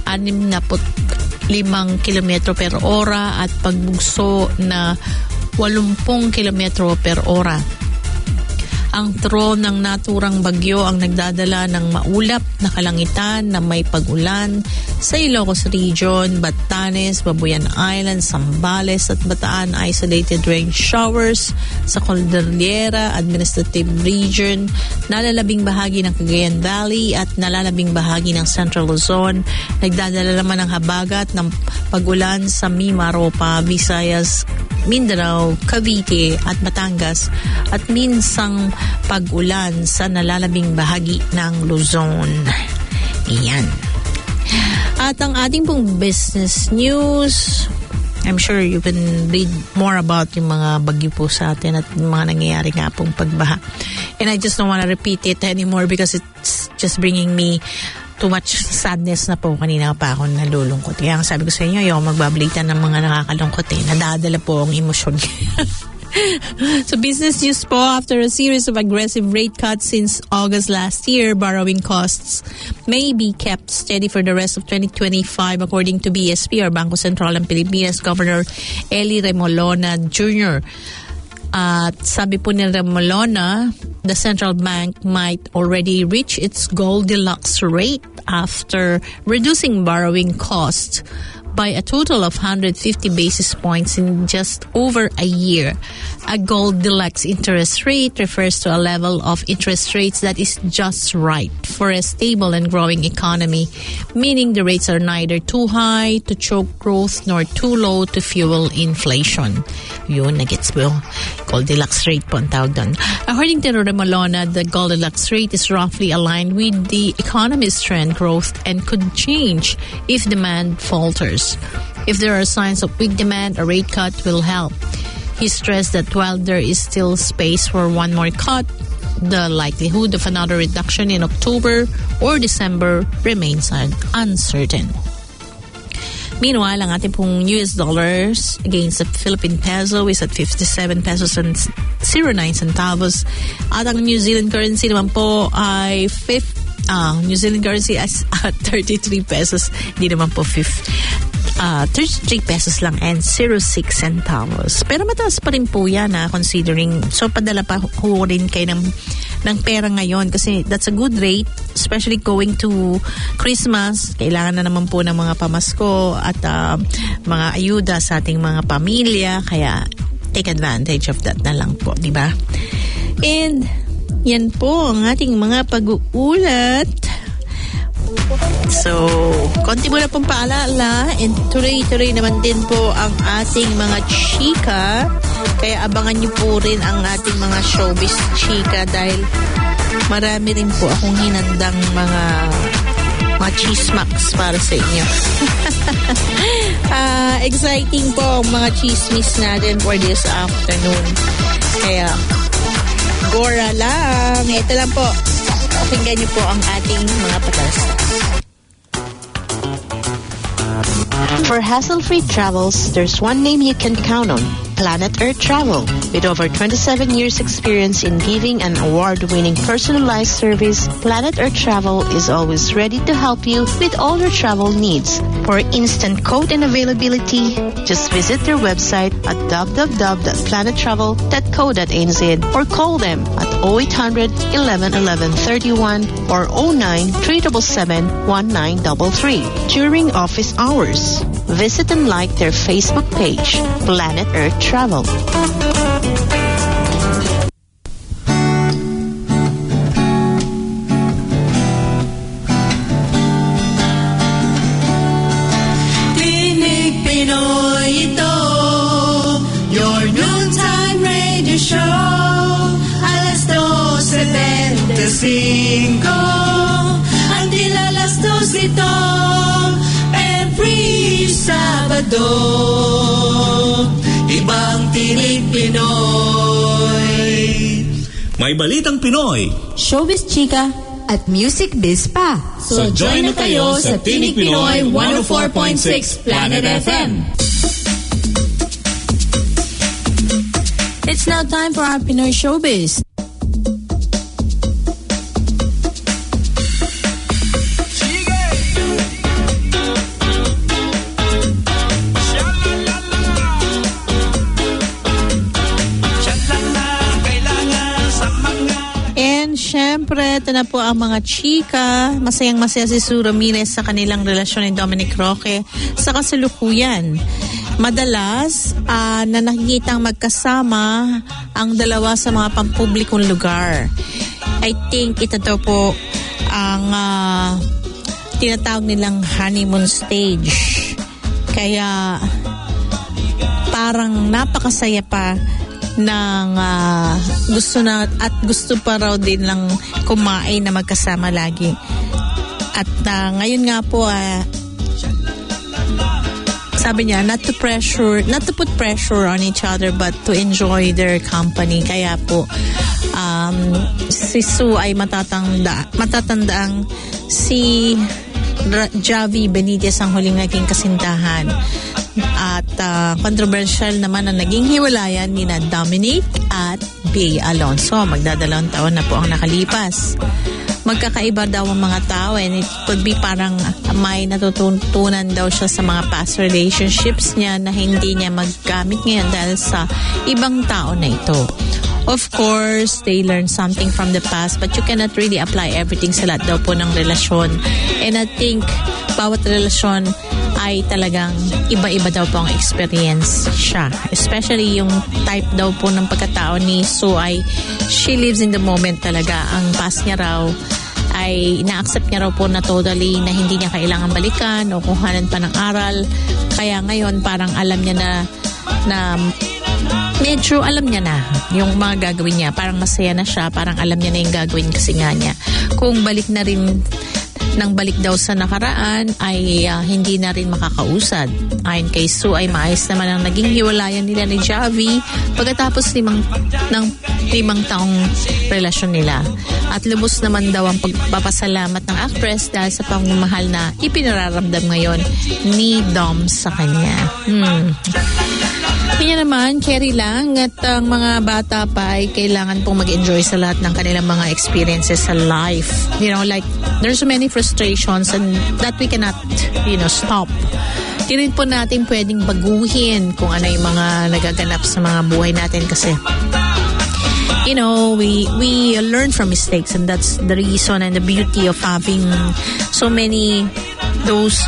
65 kilometro per ora at pagbugso na 80 kilometro per ora. Ang tron ng naturang bagyo ang nagdadala ng maulap na kalangitan na may pag-ulan sa Ilocos Region, Batanes, Babuyan Island, Zambales at Bataan. Isolated rain showers sa Cordillera Administrative Region, nalalabing bahagi ng Cagayan Valley at nalalabing bahagi ng Central Luzon. Nagdadala naman ng habagat ng pag-ulan sa Mimaropa, Visayas, Mindanao, Cavite at Batangas at minsang pag-ulan sa nalalabing bahagi ng Luzon. Iyan. At ang ating pong business news, I'm sure you can read more about yung mga bagyo po sa atin at yung mga nangyayari nga pong pagbaha. And I just don't want to repeat it anymore because it's just bringing me too much sadness na po. Kanina pa ako nalulungkot. Kaya sabi ko sa inyo, yung magbabalita ng mga nakakalungkot nadadala po ang emosyon. So business news po, after a series of aggressive rate cuts since August last year, borrowing costs may be kept steady for the rest of 2025 according to BSP or Bangko Sentral ng Pilipinas Governor Eli Remolona Jr. At sabi po ni Remolona, the central bank might already reach its Goldilocks rate after reducing borrowing costs by a total of 150 basis points in just over a year. A Goldilocks interest rate refers to a level of interest rates that is just right for a stable and growing economy, meaning the rates are neither too high to choke growth nor too low to fuel inflation. Yun, nagets mo. Goldilocks rate po ang tawag doon. According to Remolona, the Goldilocks rate is roughly aligned with the economy's trend growth and could change if demand falters. If there are signs of weak demand, a rate cut will help. He stressed that while there is still space for one more cut, the likelihood of another reduction in October or December remains uncertain. Meanwhile, ang ating pong US dollars against the Philippine peso is at 57 pesos and 09 centavos. At ang New Zealand currency naman po ay New Zealand currency is at 33 pesos. Hindi naman po 33 pesos lang and 06 centavos. Pero mataas pa rin po yan considering. So padala pa ho rin kayo ng pera ngayon kasi that's a good rate, especially going to Christmas. Kailangan na naman po ng mga pamasko at mga ayuda sa ating mga pamilya. Kaya take advantage of that na lang po, di ba? And yan po ang ating mga pag-uulat. So, konti muna pong paalala and tuloy-tuloy naman din po ang ating mga chika. Kaya abangan nyo po rin ang ating mga showbiz chika dahil marami rin po akong hinandang mga chismaks para sa inyo. Exciting po ang mga chismis natin for this afternoon. Kaya, gora lang. Ito lang po. Pakinggan niyo po ang ating mga patastas. For hassle-free travels, there's one name you can count on, Planet Earth Travel. With over 27 years experience in giving an award-winning personalized service, Planet Earth Travel is always ready to help you with all your travel needs. For instant quote and availability, just visit their website at www.planettravel.co.nz or call them at 0800 11 11 31 or 09 377 1933 during office hours. Visit and like their Facebook page, Planet Earth Travel. Tinig Pinoy ito, your noontime radio show. Alas 12:25 until alas 2 ito. Sabado, ibang Tinig Pinoy. May balitang Pinoy, showbiz chika, at music biz pa. So join na kayo sa Tinig Pinoy 104.6 Planet FM. It's now time for our Pinoy showbiz. Siyempre, ito na po ang mga chika. Masayang-masaya si Sue Ramirez sa kanilang relasyon ni Dominic Roque sa kasalukuyan. Madalas na nakikitang magkasama ang dalawa sa mga pampublikong lugar. I think ito daw po ang tinatawag nilang honeymoon stage. Kaya parang napakasaya pa ng gusto pa raw din lang kumain na magkasama lagi. At ngayon nga po sabi niya not to put pressure on each other but to enjoy their company. Kaya po si Sue ay matatandaang si Javi Benitez ang huling naging kasintahan. At controversial naman ang naging hiwalayan ni na Dominic at Bea Alonso. Magdadalawang taon na po ang nakalipas. Magkakaiba daw ang mga tao and it could be parang may natutunan daw siya sa mga past relationships niya na hindi niya maggamit ngayon dahil sa ibang tao na ito. Of course, they learn something from the past, but you cannot really apply everything sa lahat daw po ng relasyon. And I think bawat relasyon ay talagang iba-iba daw po ang experience siya. Especially yung type daw po ng pagkatao ni Sue ay she lives in the moment talaga. Ang past niya raw ay ina-accept niya raw po na totally na hindi niya kailangan balikan o kuhanan pa ng aral. Kaya ngayon parang alam niya na medyo alam niya na yung mga gagawin niya. Parang masaya na siya. Parang alam niya na yung gagawin kasi nga niya. Kung balik na rin nang balik daw sa nakaraan ay hindi na rin makakausad. Ayon kay Sue ay maayos naman ang naging hiwalayan nila ni Javi pagkatapos 5 taong relasyon nila. At lubos naman daw ang pagpapasalamat ng actress dahil sa pagmamahal na ipinararamdam ngayon ni Dom sa kanya. Kanya naman, carry lang at ang mga bata pa ay kailangan pong mag-enjoy sa lahat ng kanilang mga experiences sa life. You know, like, there's so many frustrations and that we cannot, stop. Di rin po natin pwedeng baguhin kung ano yung mga nagaganap sa mga buhay natin kasi we learn from mistakes and that's the reason and the beauty of having so many those,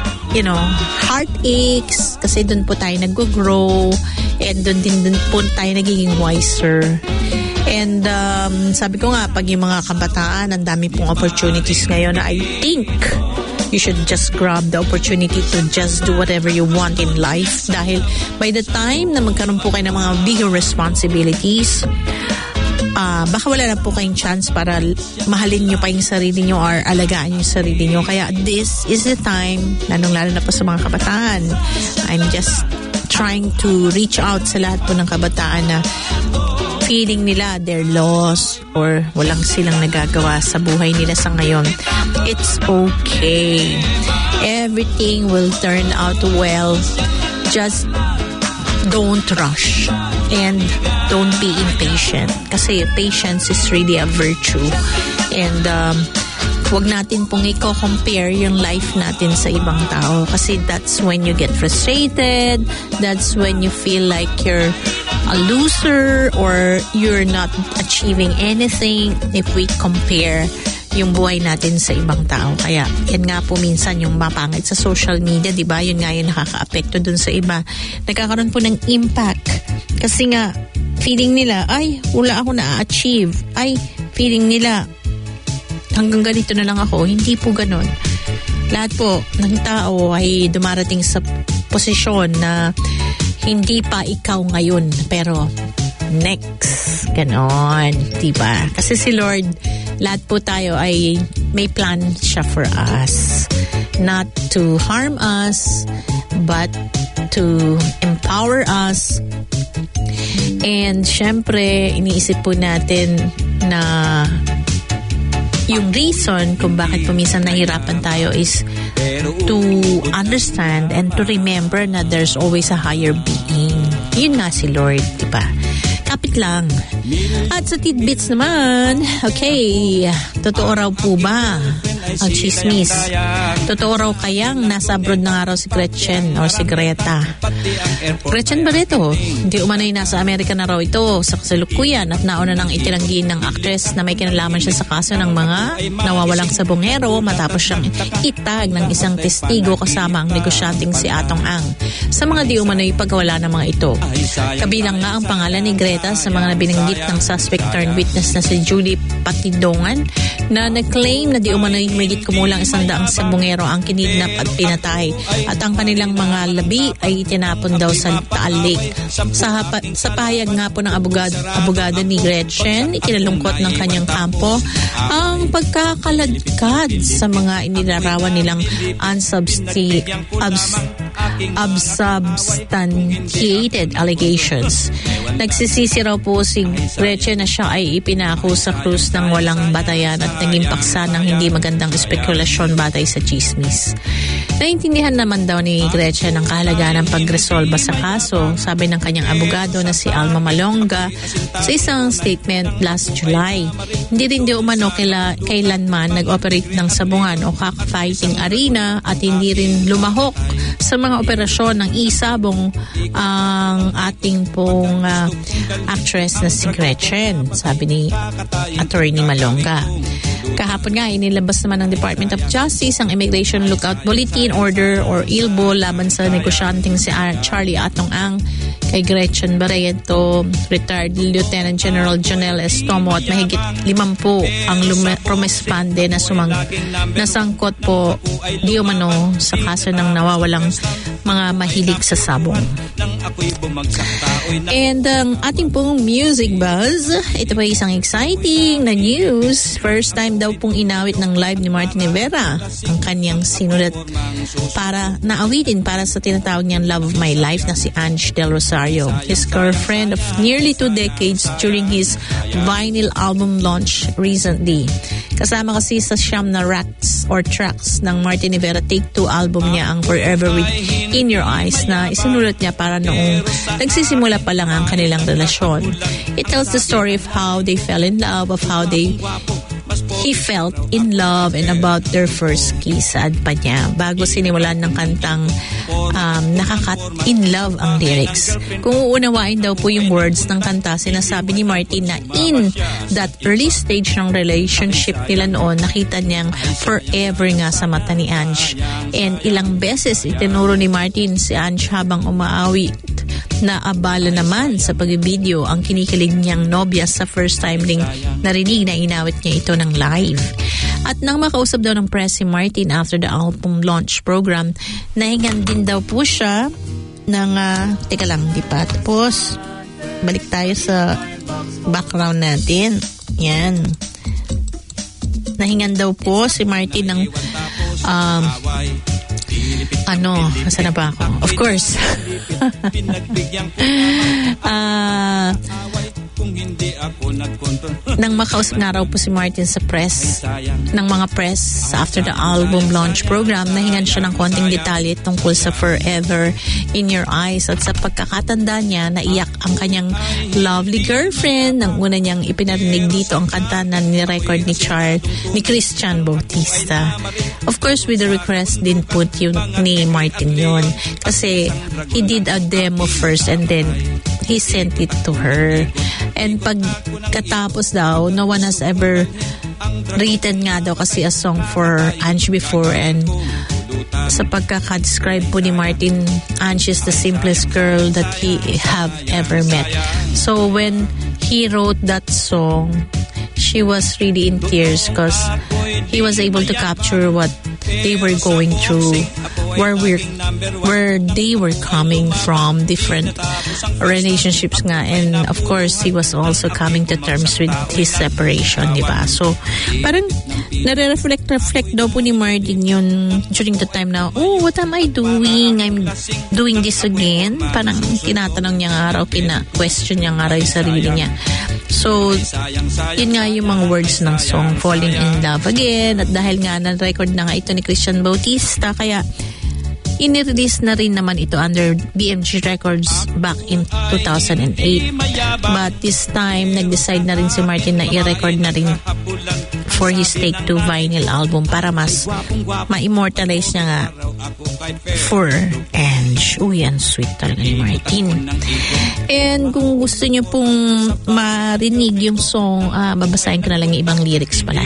heartaches kasi dun po tayo nag-grow and dun po tayo nagiging wiser. And sabi ko nga, pag yung mga kabataan, ang dami pong opportunities ngayon na I think you should just grab the opportunity to just do whatever you want in life dahil by the time na magkaroon po kayo ng mga bigger responsibilities, baka wala na po kayong chance para mahalin nyo pa yung sarili nyo or alagaan yung sarili nyo. Kaya this is the time, lalong-lalo na po sa mga kabataan. I'm just trying to reach out sa lahat po ng kabataan na feeling nila they're lost or walang silang nagagawa sa buhay nila sa ngayon. It's okay. Everything will turn out well. Just don't rush and don't be impatient kasi patience is really a virtue and wag natin pong i-compare yung life natin sa ibang tao kasi that's when you get frustrated, that's when you feel like you're a loser or you're not achieving anything if we compare yung buhay natin sa ibang tao. Kaya yan nga po minsan yung mapangit sa social media, di ba? Yun nga yung nakaka-apekto dun sa iba. Nagkakaroon po ng impact kasi nga feeling nila, ay, wala ako na-achieve. Ay, feeling nila, hanggang ganito na lang ako. Hindi po ganon. Lahat po ng tao ay dumarating sa posisyon na hindi pa ikaw ngayon, pero next. Ganon. Diba? Kasi si Lord, lahat po tayo ay may plan siya for us. Not to harm us, but to empower us. And syempre, iniisip po natin na yung reason kung bakit po minsan nahirapan tayo is to understand and to remember na there's always a higher being. Yun nga si Lord, diba? Kapit lang. At sa tidbits naman, okay, totoo raw po ba ang chismis? Totoo raw kayang nasa abroad na nga raw si Gretchen or si Greta? Gretchen Barreto, hindi umanay nasa Amerika na raw ito sa kasalukuyan at nauna nang itinanggi ng actress na may kinalaman siya sa kaso ng mga nawawalang sabongero matapos siyang itag ng isang testigo kasama ang negosyanteng si Atong Ang. Sa mga di umanay pagkawala ng mga ito, kabilang nga ang pangalan ni Greta sa mga binanggit ng suspect turned witness na si Julie Patidongan na nag-claim na di umano'y mayigit kumulang 100 sabongero ang kinidnap at pinatay at ang kanilang mga labi ay itinapon daw sa Taal Lake. Sa pahayag nga po ng abogado ni Gretchen, ikinalungkot ng kanyang kampo ang pagkakaladkad sa mga inilarawan nilang unsubstantiated allegations. Nagsisisi raw po si Gretchen na siya ay ipinako sa krus ng walang batayan at at naging paksa ng hindi magandang espekulasyon batay sa chismis. Naintindihan naman daw ni Gretchen ang kahalagaan ng pagresolba sa kaso, sabi ng kanyang abogado na si Alma Malonga sa isang statement last July. Hindi rin di umano kailanman nag-operate ng sabungan o cockfighting arena at hindi rin lumahok sa mga operasyon ng isabong ang ating pong actress na si Gretchen, sabi ni Attorney Malonga. Kahapon nga, inilabas naman ng Department of Justice ang Immigration Lookout Bulletin Order or ILBO laban sa negosyanteng si Charlie Atong Ang kay Gretchen Barreto, retired Lieutenant General Jonel Estomo at mahigit 50 ang rumespande na nasangkot po di umano sa kaso ng nawawalang mga mahilig sa sabong. And ating pong music buzz, ito pa isang exciting na news. First time daw pong inawit ng live ni Martin Rivera ang kanyang sinulat para naawitin para sa tinatawag niyang Love of My Life na si Ange Del Rosario, his girlfriend of nearly 2 decades during his vinyl album launch recently. Kasama kasi sa siyam na tracks ng Martin Rivera Take 2 album niya ang Forever In Your Eyes na isinulat niya para noong nagsisimula pa lang ang kanilang relasyon. It tells the story of how they fell in love, of how he felt in love and about their first kiss. Sad pa niya bago sinimulan ng kantang nakakat in love ang lyrics. Kung uunawain daw po yung words ng kanta, sinasabi ni Martin na in that early stage ng relationship nila noon, nakita niyang forever nga sa mata ni Ange. And ilang beses itinuro ni Martin si Ange habang umaawit na abala naman sa pag-video ang kinikilig niyang nobya sa first time ding narinig na inawit niya ito ng live. At nang makausap daw ng press si Martin after the album launch program, nahingan din daw po siya ng teka lang, di pa tapos balik tayo sa background natin. Yan, nahingan daw po si Martin ng nasa na ba ako? Of course. Nang makausap nga raw po si Martin sa press, ng mga press after the album launch program, nahingan siya ng konting detalye tungkol sa Forever In Your Eyes. At sa pagkakatanda niya, naiyak ang kanyang lovely girlfriend. Nang una niyang ipinarinig dito ang kanta na ni-record ni Christian Bautista. Of course, with the request din po ni Martin yun. Kasi he did a demo first and then he sent it to her. And pagkatapos daw, no one has ever written nga daw kasi a song for Ange before, and sa pagkaka-describe po ni Martin, Ange is the simplest girl that he have ever met. So when he wrote that song, she was really in tears because he was able to capture what they were going through, where they were coming from, different relationships nga, and of course he was also coming to terms with his separation, diba? So parang nare-reflect daw po ni Martin yun during the time na, oh, what am I doing? I'm doing this again. Parang tinatanong niya nga raw, question niya nga raw yung sarili niya. So yun nga yung mga words ng song, Falling in Love Again. At dahil nga na-record na nga ito ni Christian Bautista, kaya inirelease na rin naman ito under BMG Records back in 2008. But this time, nag-decide na rin si Martin na i-record na rin for his Take 2 vinyl album para mas ma-immortalize niya nga for Ange. Uy, yan sweet talaga ni Martin. And kung gusto niyo pong marinig yung song, babasahin ko na lang yung ibang lyrics pala.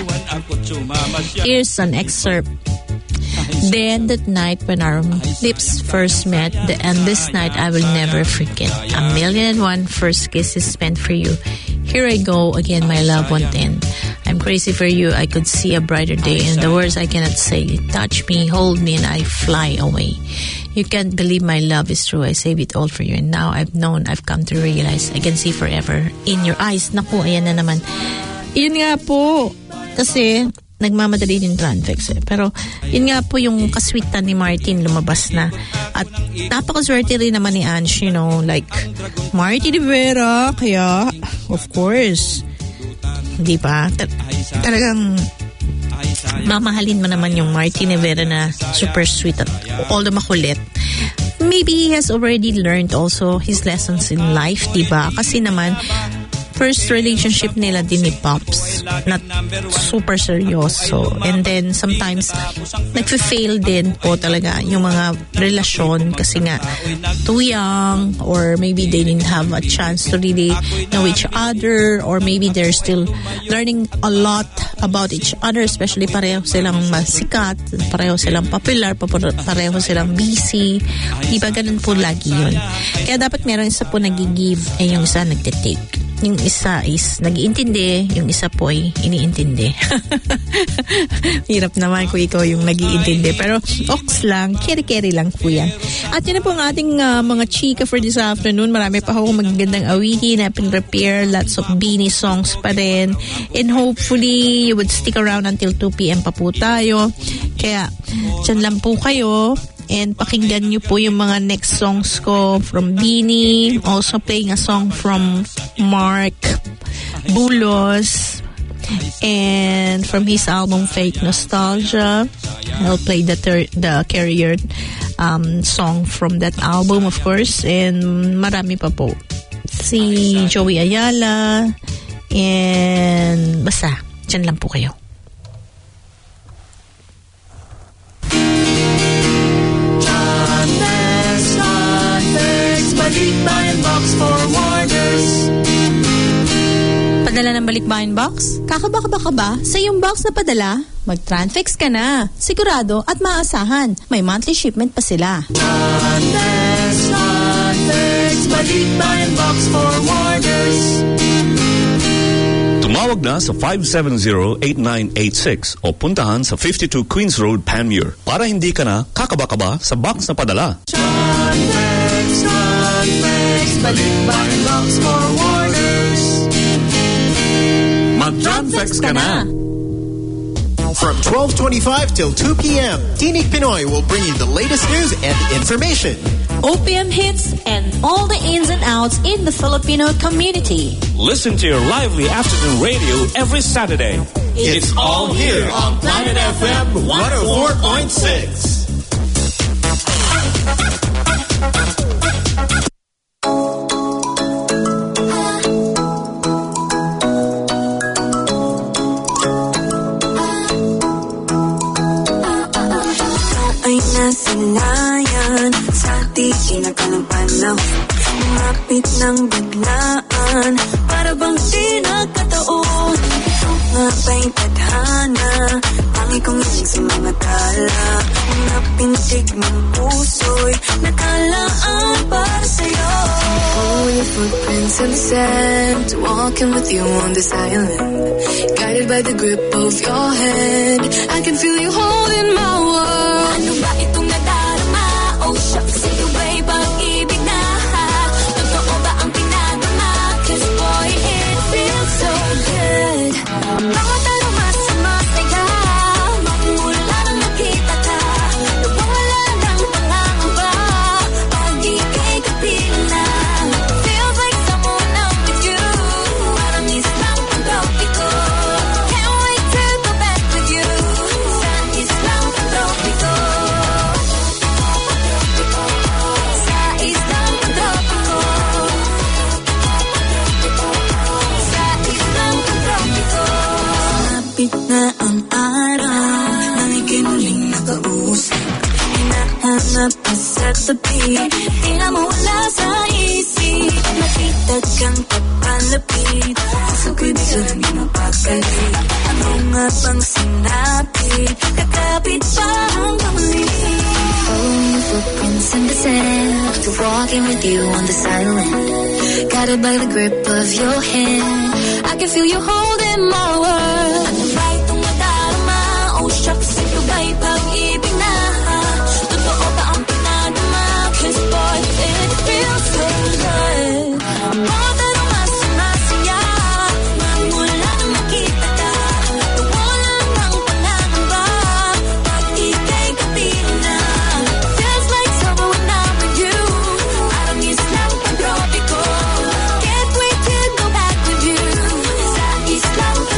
Here's an excerpt. Then that night when our lips first met, and this night I will never forget. 1,000,001 first kisses spent for you. Here I go again, my love won't end. I'm crazy for you, I could see a brighter day. And the words I cannot say, touch me, hold me, and I fly away. You can't believe my love is true, I save it all for you. And now I've come to realize, I can see forever in your eyes. Naku, ayan na naman. Yun nga po, kasi nagmamadali din Tranfex Pero yun nga po yung kaswitan ni Martin lumabas na. At napakaswerte rin naman ni Ange, like Martin Rivera. Kaya, of course, di ba? Talagang mamahalin mo naman yung Martin Rivera na super sweet at although makulit. Maybe he has already learned also his lessons in life, di ba? Kasi naman, first relationship nila din ni Pops, not super seryoso. And then, sometimes, nagfe-fail din po talaga yung mga relasyon kasi nga, too young, or maybe they didn't have a chance to really know each other, or maybe they're still learning a lot about each other, especially pareho silang masikat, pareho silang popular, pareho silang busy. Di ba ganun po lagi yun? Kaya dapat meron isa po nag-give, yung isa nagte-take. Yung isa is nag-iintindi, yung isa po ay iniintindi. Hirap naman kung ikaw yung nag-iintindi. Pero, ox lang, keri-keri lang po yan. At yun na po ang ating mga chika for this afternoon. Marami pa akong magagandang awitin na pin-prepare. Lots of Beanie songs pa rin. And hopefully, you would stick around until 2 p.m. pa po tayo. Kaya, dyan lang po kayo. And pakinggan nyo po yung mga next songs ko from Beanie. Also playing a song from Mark Bulos. And from his album Fake Nostalgia, I'll play the Carrier song from that album, of course. And marami pa po. Si Joey Ayala. And basta, dyan lang po kayo. Balikbayan box forwarders. Padala ng balikbayan box? Kakaba ka ba? Sa iyong box na padala, mag-Transfix ka na. Sigurado at maasahan. May monthly shipment pa sila. Transfix, balikbayan box forwarders. Tumawag na sa 570-8986 o puntahan sa 52 Queens Road, Panmure para hindi ka na kakaba-kaba sa box na padala. Balikbayan box forwarders. Mag-Transfix ka na! From 12:25 till 2 p.m., Tinig Pinoy will bring you the latest news and information. OPM hits and all the ins and outs in the Filipino community. Listen to your lively afternoon radio every Saturday. It's all here on Planet FM 104.6. Nasanayan sa di kinakalampan na lumapit ng biglaan para bang di nagkataon. Nga ba'y tadhana tangi kong iling sa mga tala, mga pintig ng puso'y nakalaan para sa'yo. Follow your footprints in the sand, walking with you on this island, guided by the grip of your hand. I can feel you holding my world. Ano ba itong nadarama? Oh shucks, ito ba'y pag-ibig na? Totoo ba ang pinadama? Cause boy, it feels so good. Bawat aroma sa masaya, magmula nang nakita ka, nawawala ng pangangamba, pag ika'y kapiling na. Feels like someone else with you, parang islang pantropiko. Can't wait to go back with you, sa islang pantropiko. Sa islang pantropiko. Sa islang pantropiko. Lapit na ang araw, nang ikinuling nakausap, hinahanap ka sa tabi, di na mawala sa isip. Nakita kang papalapit, sasukid sa hindi mapakalit. Ano nga bang sinabi, kakapit pa hanggang muli. Following your footprints in the sand, to walking with you on this island, guided by the grip of your hand. I can feel you holding my world. Ano ba itong nadarama? Oh shucks, ito ba'y pag-ibig na? Totoo ba ang pinadama? Cause boy, it feels so good. Bawat aroma sa masaya, magmula nang nakita ka, nawawala ng pangangamba, pag ika'y kapiling na. Feels like summer when I'm with you, parang islang pantropiko. Can't wait to go back with you, sa islang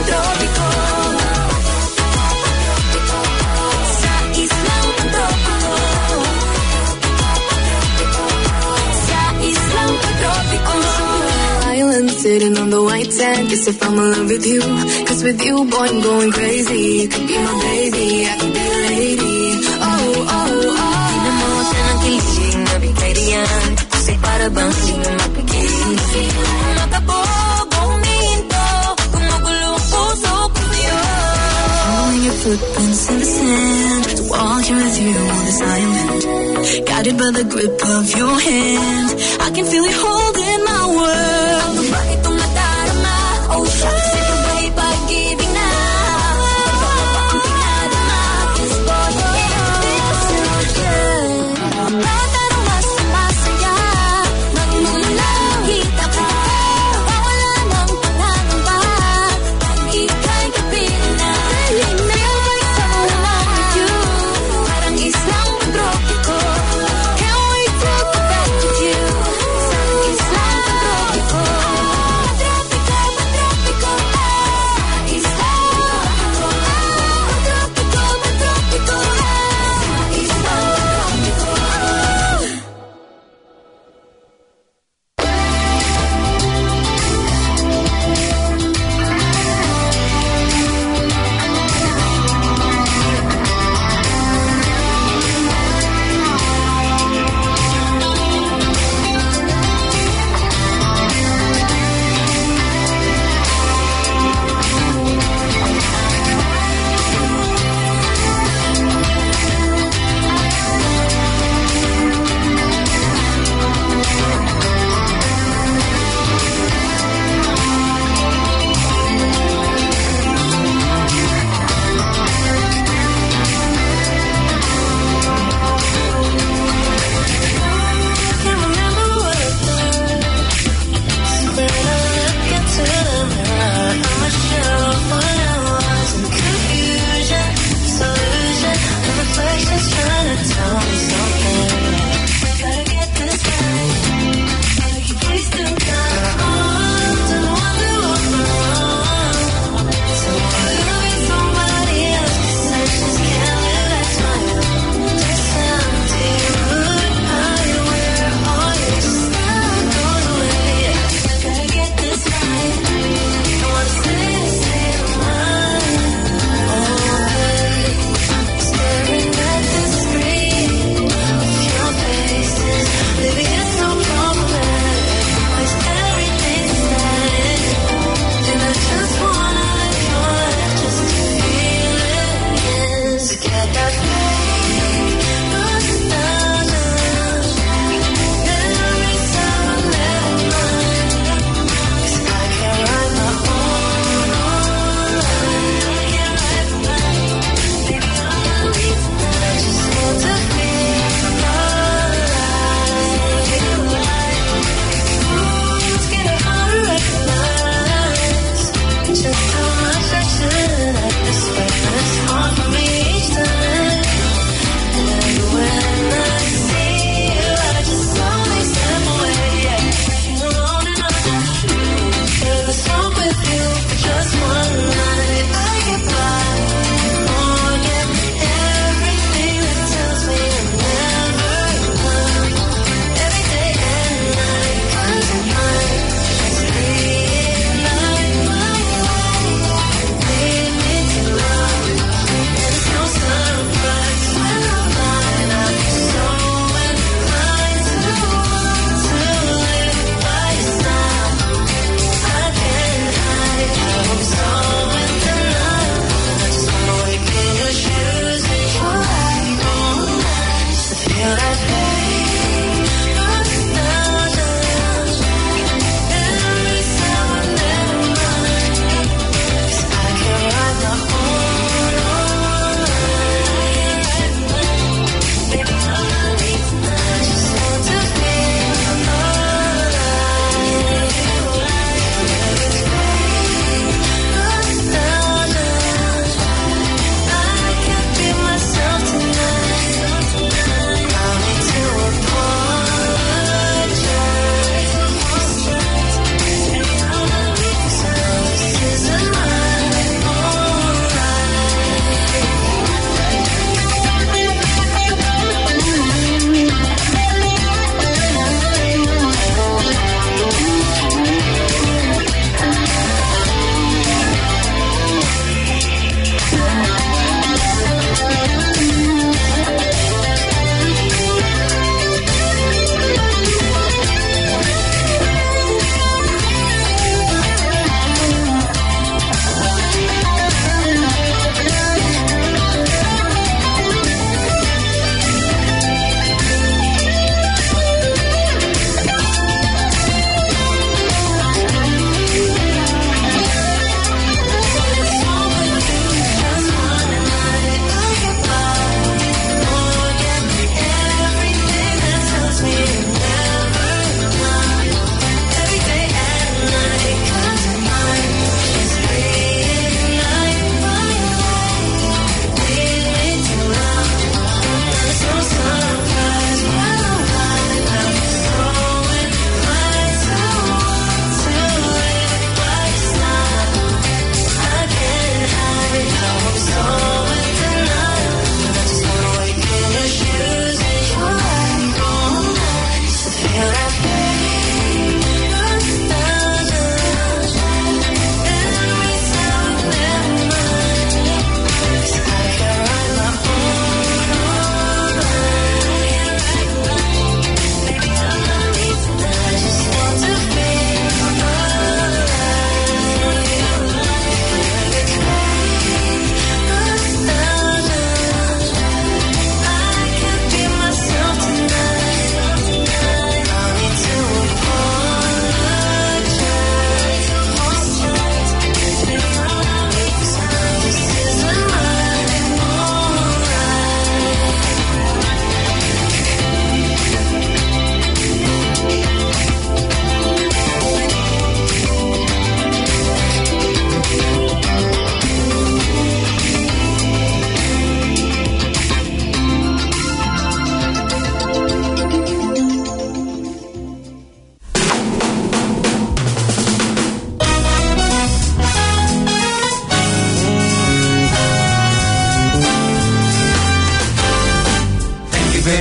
can't guess if I'm in love with you. Cause with you, boy, I'm going crazy. You could be my baby, I could be a lady. Oh, oh, oh. Di na mo siya ng kilig, nabigay diyan. Kasi para bang di mo mapigil. Makabobong minto, kumugulo ang puso ko sa'yo. Following your footprints in the sand, walking with you on this island. Guided by the grip of your hand, I can feel you holding my world. Ang bakit kong nadarama, oh shucks, ito ba'y pag-ibig na? Ang pinadama, kiss boy, it feels so good. Bakit anong mas masaya, nang mula lang kita ka. Wala nang pangangamba, pag ika'y kapiling na. Never someone with you, parang islang tropiko. Can't wait to get back with you, parang islang tropiko.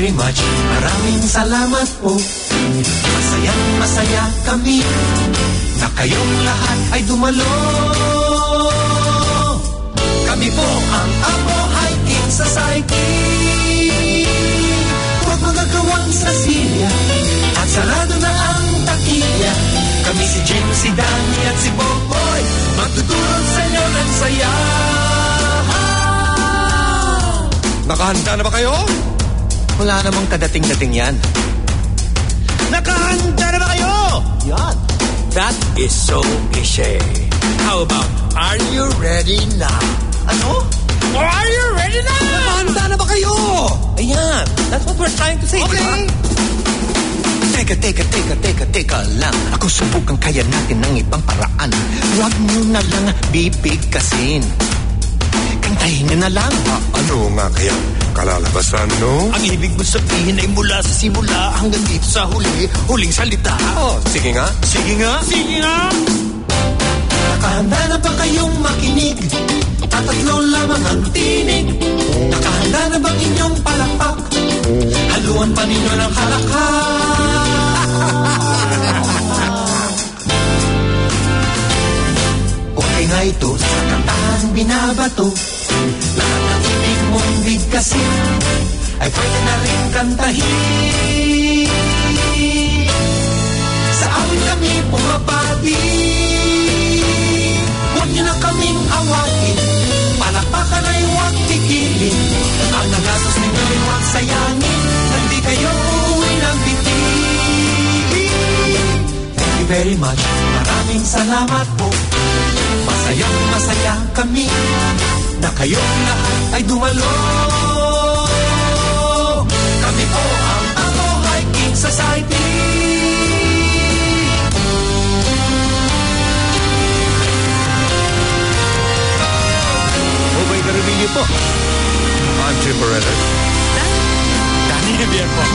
very much. Maraming salamat po. Masayang masaya kami na kayong lahat ay dumalo. Kami po ang Apo Hiking Society. Huwag magagawang sa silya at sarado na ang takilya. Kami si Jim, si Danny at si Boboy, magtutulog sa inyo ng saya. Nakahanda na ba kayo? Wala namang kadating-dating yan. Nakahanda na ba kayo? Yan. That is so cliche. How about, are you ready now? Ano? Are you ready now? Nakahanda na ba kayo? Ayan. That's what we're trying to say. Okay. Teka lang. Ako subukan kaya natin ng ibang paraan. Huwag nyo na lang bibigkasin. Kantahin nyo na lang. Ano nga kaya kalalabasan, no? Ang ibig mo sabihin ay mula sa simula hanggang dito sa huling salita. Oh, sige nga. Sige nga. Nakahanda na ba kayong makinig? Tatatlo lamang ang tinig. Nakahanda na bang inyong palakpak? Haluan pa ninyo ng halakak. Okay nga ito sa kantahan binabato. Lahat ng ibig mong bigkasin ay pwede na rin kantahin. Sa amin kami pumapati. Huwag niyo na kaming awatin. Palakpakan ay huwag tigilin. Ang nagastos ninyo ay huwag sayangin. Hindi kayo uuwi ng bitin. Thank you very much. Maraming salamat po. Masayang masaya kami na kayong lahat ay dumalo. Kami po ang Apo Hiking Society. Obay Garabinyo po. I'm Jim Barretta. Danny Javier po.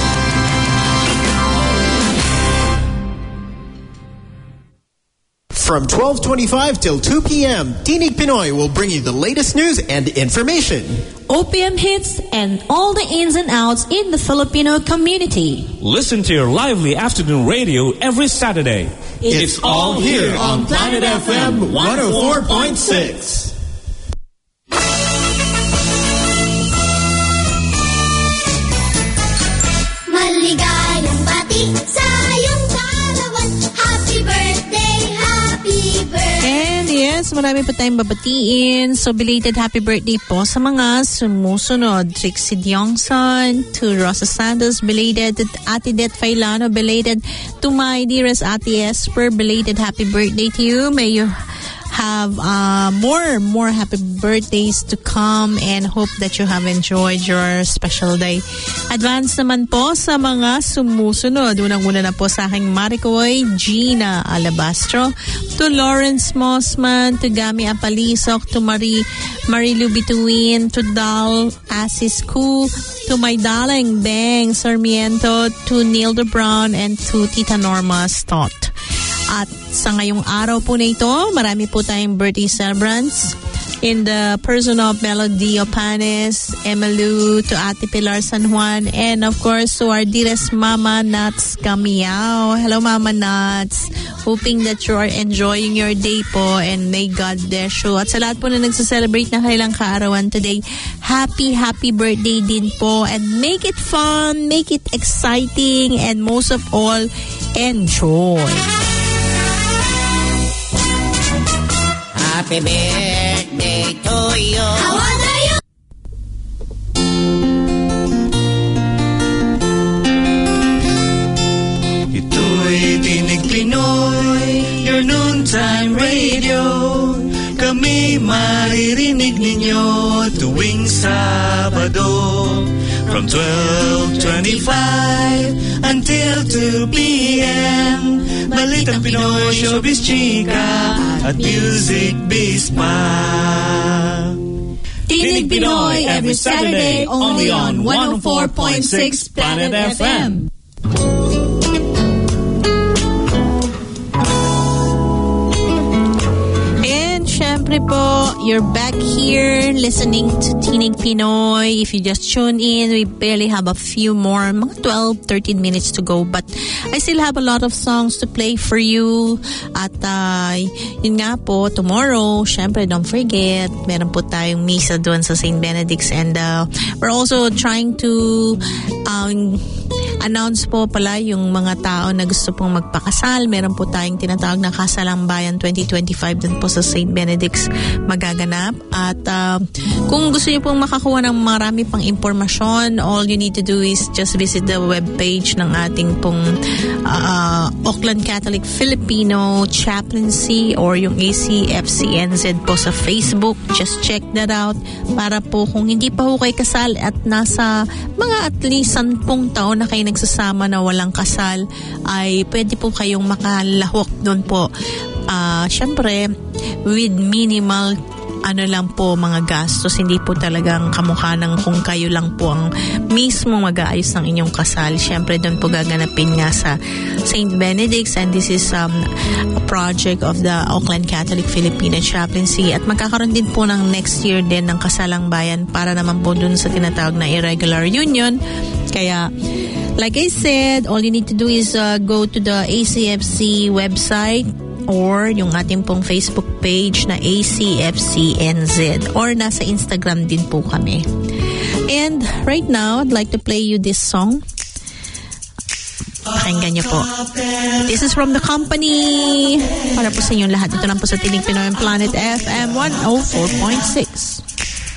From 12:25 till 2 p.m., Tinig Pinoy will bring you the latest news and information. OPM hits and all the ins and outs in the Filipino community. Listen to your lively afternoon radio every Saturday. It's all here on Planet FM 104.6. Maligayang bati sa iyong karawan. Happy birthday, happy birthday. And yes, marami pa tayong babatiin. So, belated happy birthday po sa mga sumusunod. Trixie Diongson, to Rosa Santos, belated. Ate Det Failano, belated. To my dearest Ate Esper, belated happy birthday to you. May you have more happy birthdays to come and hope that you have enjoyed your special day. Advance naman po sa mga sumusunod. Unang-una na po sa aking Maricoy, Gina Alabastro, to Lawrence Mossman, to Gami Apalisok, to Marilu Bituin, to Dal Asiscu, to my darling Beng Sarmiento, to Nilda Brown, and to Tita Norma Stott. At sa ngayong araw po na ito, marami po tayong birthday celebrants in the person of Melody Opanes, Emalu, to Ate Pilar San Juan, and of course to our dearest Mama Nuts Camiao. Hello Mama Nuts. Hoping that you are enjoying your day po and may God bless you. At sa lahat po na nagsaselebrate ng kanilang kaarawan today, happy birthday din po, and make it fun, make it exciting, and most of all, enjoy. Happy birthday to you. How old are you? Ito'y Tinig Pinoy, your noontime radio. Kami maririnig ninyo tuwing Sabado. From 12:25 until 2 p.m. Balitang Pinoy, showbiz chika at music biz pa. Tinig Pinoy every Saturday only on 104.6 Planet FM. And syempre, Syempre po, you're back here listening to Tinig Pinoy. If you just tune in, we barely have a few more, mga 12, 13 minutes to go. But I still have a lot of songs to play for you. At yun nga po, tomorrow, syempre don't forget, meron po tayong misa doon sa St. Benedict's. And we're also trying to announce po pala yung mga tao na gusto pong magpakasal. Meron po tayong tinatawag na Kasalang Bayan 2025 dun po sa St. Benedict's magaganap. At kung gusto niyo pong makakuha ng marami pang impormasyon, all you need to do is just visit the webpage ng ating pong Auckland Catholic Filipino Chaplaincy or yung ACFCNZ po sa Facebook. Just check that out para po kung hindi pa ho kayo kasal at nasa mga at least 10 taon na kayo nagsasama na walang kasal, ay pwede po kayong makalahok doon po. Syempre, with minimal lang po mga gastos. Hindi po talagang kamukha ng kung kayo lang po ang mismo mag-aayos ng inyong kasal. Syempre, doon po gaganapin nga sa St. Benedict's, and this is a project of the Auckland Catholic Filipino Chaplaincy. At magkakaroon din po ng next year din ng Kasalang Bayan para naman po doon sa tinatawag na irregular union. Kaya, like I said, all you need to do is go to the ACFC website or yung ating pong Facebook page na ACFCNZ, or nasa Instagram din po kami. And right now, I'd like to play you this song. Pakinggan niyo po. This is from The Company. Para po sa inyong lahat. Ito lang po sa Tinig Pinoy Planet FM 104.6.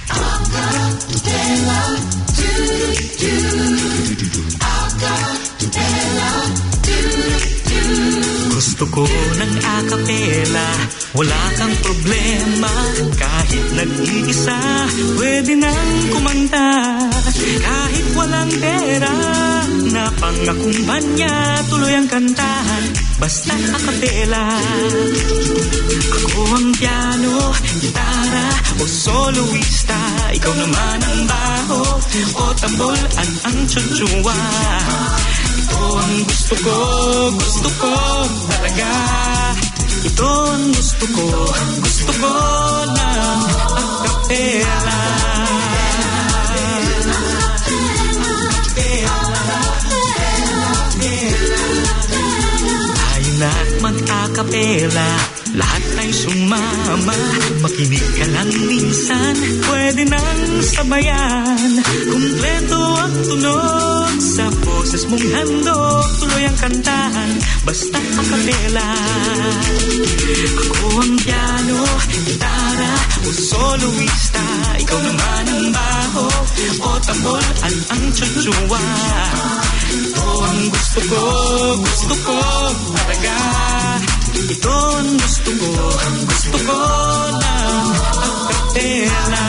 Gusto ko ng akapela, wala kang problema. Kahit nag-iisa, pwede nang kumanta. Kahit walang pera, na pangakumpanya, tuloy ang kantahan, basta akapela. Ako ang piano, gitara, o soloista. Ikaw naman ang baho, o tambol, ang tsutsua. Ito ang gusto ko talaga. Ito ang gusto ko ng akapela. Tayo na't mag-akapela, lahat ay sumama. Makinig ka lang minsan, pwede nang sabayan. Kumpleto ang tunog sa boses mong handog, tuloy ang kantahan, basta akapela. Ako ang piano, gitara, o soloista. Ikaw naman ang baho, o tambol, ang tsutsua. Ito ang gusto ko talaga. Ito ang gusto ko ng akapela.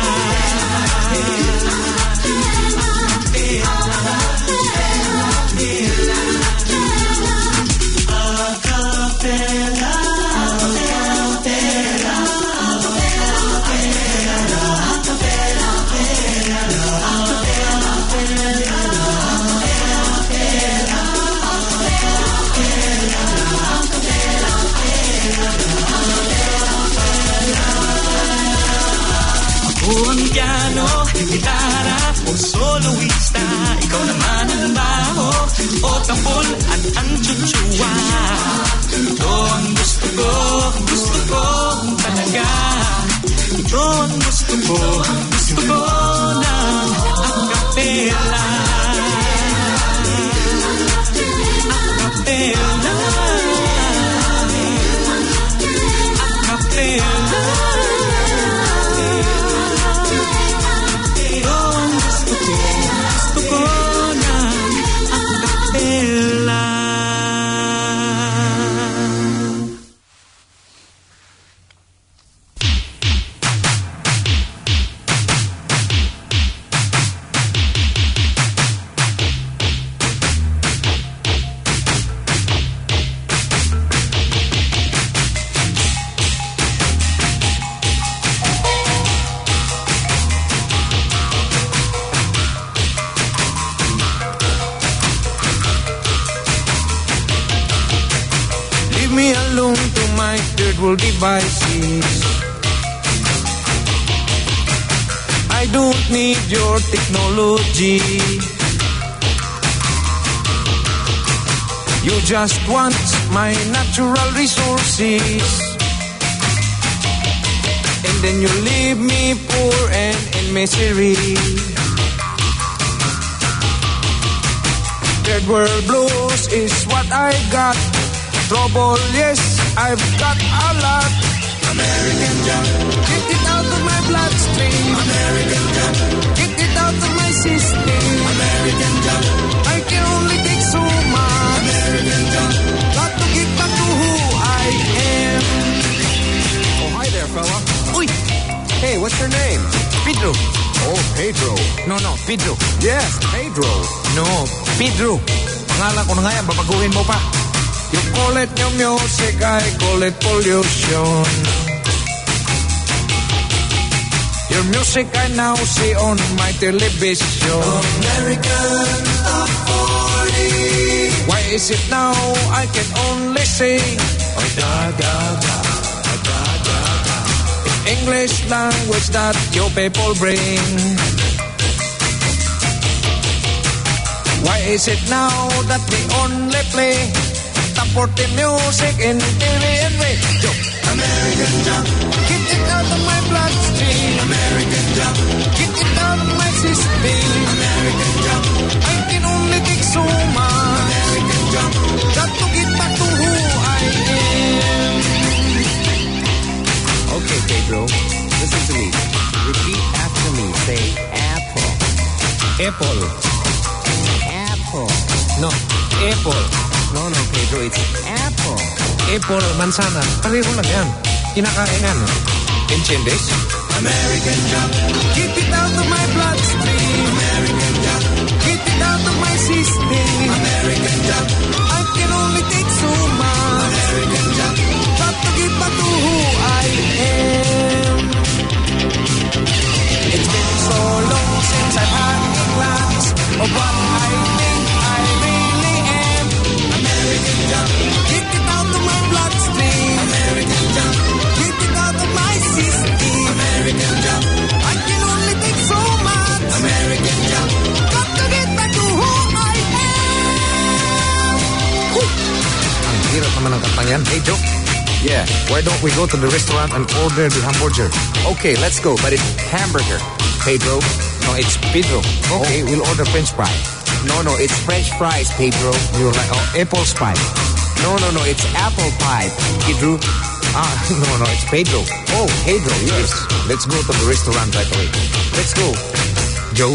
Ang piano, gitara, o soloista. Ikaw naman ang baho, o tambol, ang tsutsua. Ito ang gusto ko talaga. Ito ang gusto ko ng akapela. Akapela. Akapela. Devices. don't need your technology. You just want my natural resources, and then you leave me poor and in misery. Third world blues is what I got. Trouble, yes, I've got a lot. American jump, get it out of my bloodstream. American jump, get it out of my system. American jump, I can only take so much. American jump, got to get back to who I am. Oh, hi there, fella. Uy! Hey, what's your name? Pedro. Oh, Pedro. No, Pedro. Yes, Pedro. No, Pedro. Pangalan ko na nga yan, babaguhin mo pa. You call it new music, I call it pollution. Your music I now see on my television. American Top 40. Why is it now I can only sing da da da da da da English language that you people bring? Why is it now that we only play top 40 music in TV and radio? American jump, get it out of my bloodstream. American jump, get it out of my system. American jump, I can only take so much. American jump, got to get back to who I am. Okay, Pedro, listen to me. Repeat after me. Say apple. Apple. Apple. No, apple. No, Pedro, it's apple. Apple, manzana. Pareho lang yan. Kinakain yan. Enchandes? American jump. Get it out of my bloodstream. American jump. Get it out of my system. American jump. I can only take so much. American jump. Got to get back to who I am. It's been so long since I've had a glance of what I think I really am. American jump. Get it out of my bloodstream. American jump. Get it out of my system. American jump. I can only take so much. American jump. Got to get back to who I am. Ang hirap naman ng kantang yan. Hey, Joe. Yeah, why don't we go to the restaurant and order the hamburger? Okay, let's go, but it's hamburger. Pedro. No, it's Pedro. Okay, we'll order French fry. No, it's French fries, Pedro. You're like, apple pie. No, it's apple pie, Pedro. No, it's Pedro. Oh, Pedro, yes. Let's go to the restaurant right away. Let's go, Joe.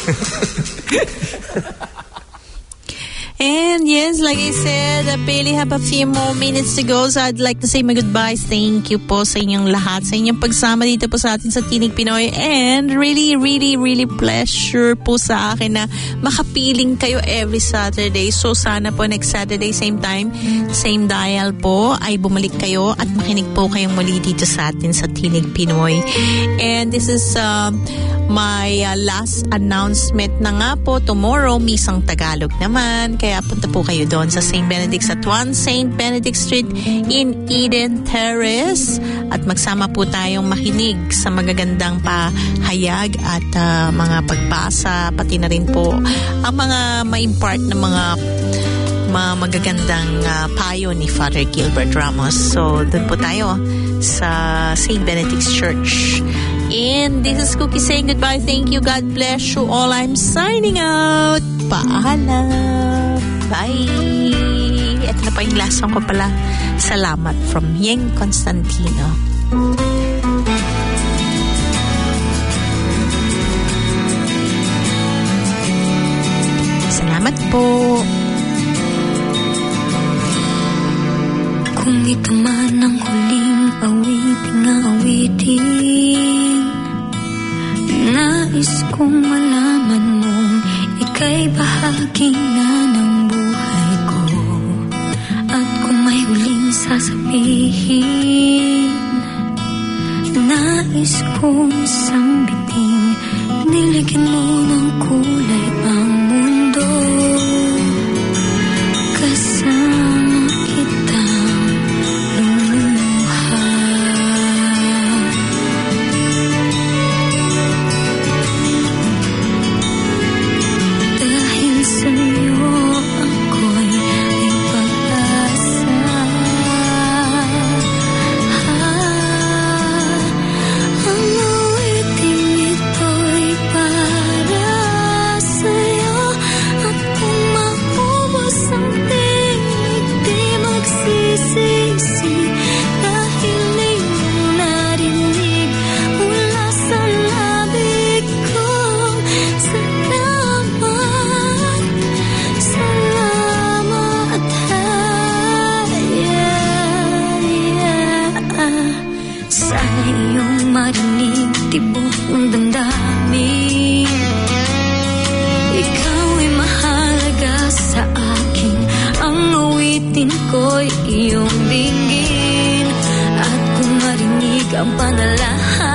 And yes, like I said, I barely have a few more minutes to go, so I'd like to say my goodbyes. Thank you po sa inyong lahat, sa inyong pagsama dito po sa atin sa Tinig Pinoy. And really, really, really pleasure po sa akin na makapiling kayo every Saturday. So sana po next Saturday, same time, same dial po, ay bumalik kayo at makinig po kayong muli dito sa atin sa Tinig Pinoy. And this is my last announcement na nga po. Tomorrow, Misang Tagalog naman. Kaya punta po kayo doon sa St. Benedict's at 1 St. Benedict Street in Eden Terrace. At magsama po tayong makinig sa magagandang pahayag at mga pagbasa. Pati na rin po ang mga ma-impart na mga magagandang payo ni Father Gilbert Ramos. So, doon po tayo sa St. Benedict's Church. And this is Cookie saying goodbye. Thank you. God bless you all. I'm signing out. Paalam. Bye. Ito na pa yung last song ko pala. Salamat from Yeng Constantino. Salamat po. Kung ito man ang huling awiting, nais kong malaman mong ika'y bahagi na ng buhay ko. At kung may huling sasabihin, nais kong sambitin, niligyan mo ng kulay ang mundo. Kasama kitang lumuluha. tibok ng damdamin. Ikaw ay mahalaga sa akin, ang awitin ko'y iyong dinggin. At kung marinig ang panalangin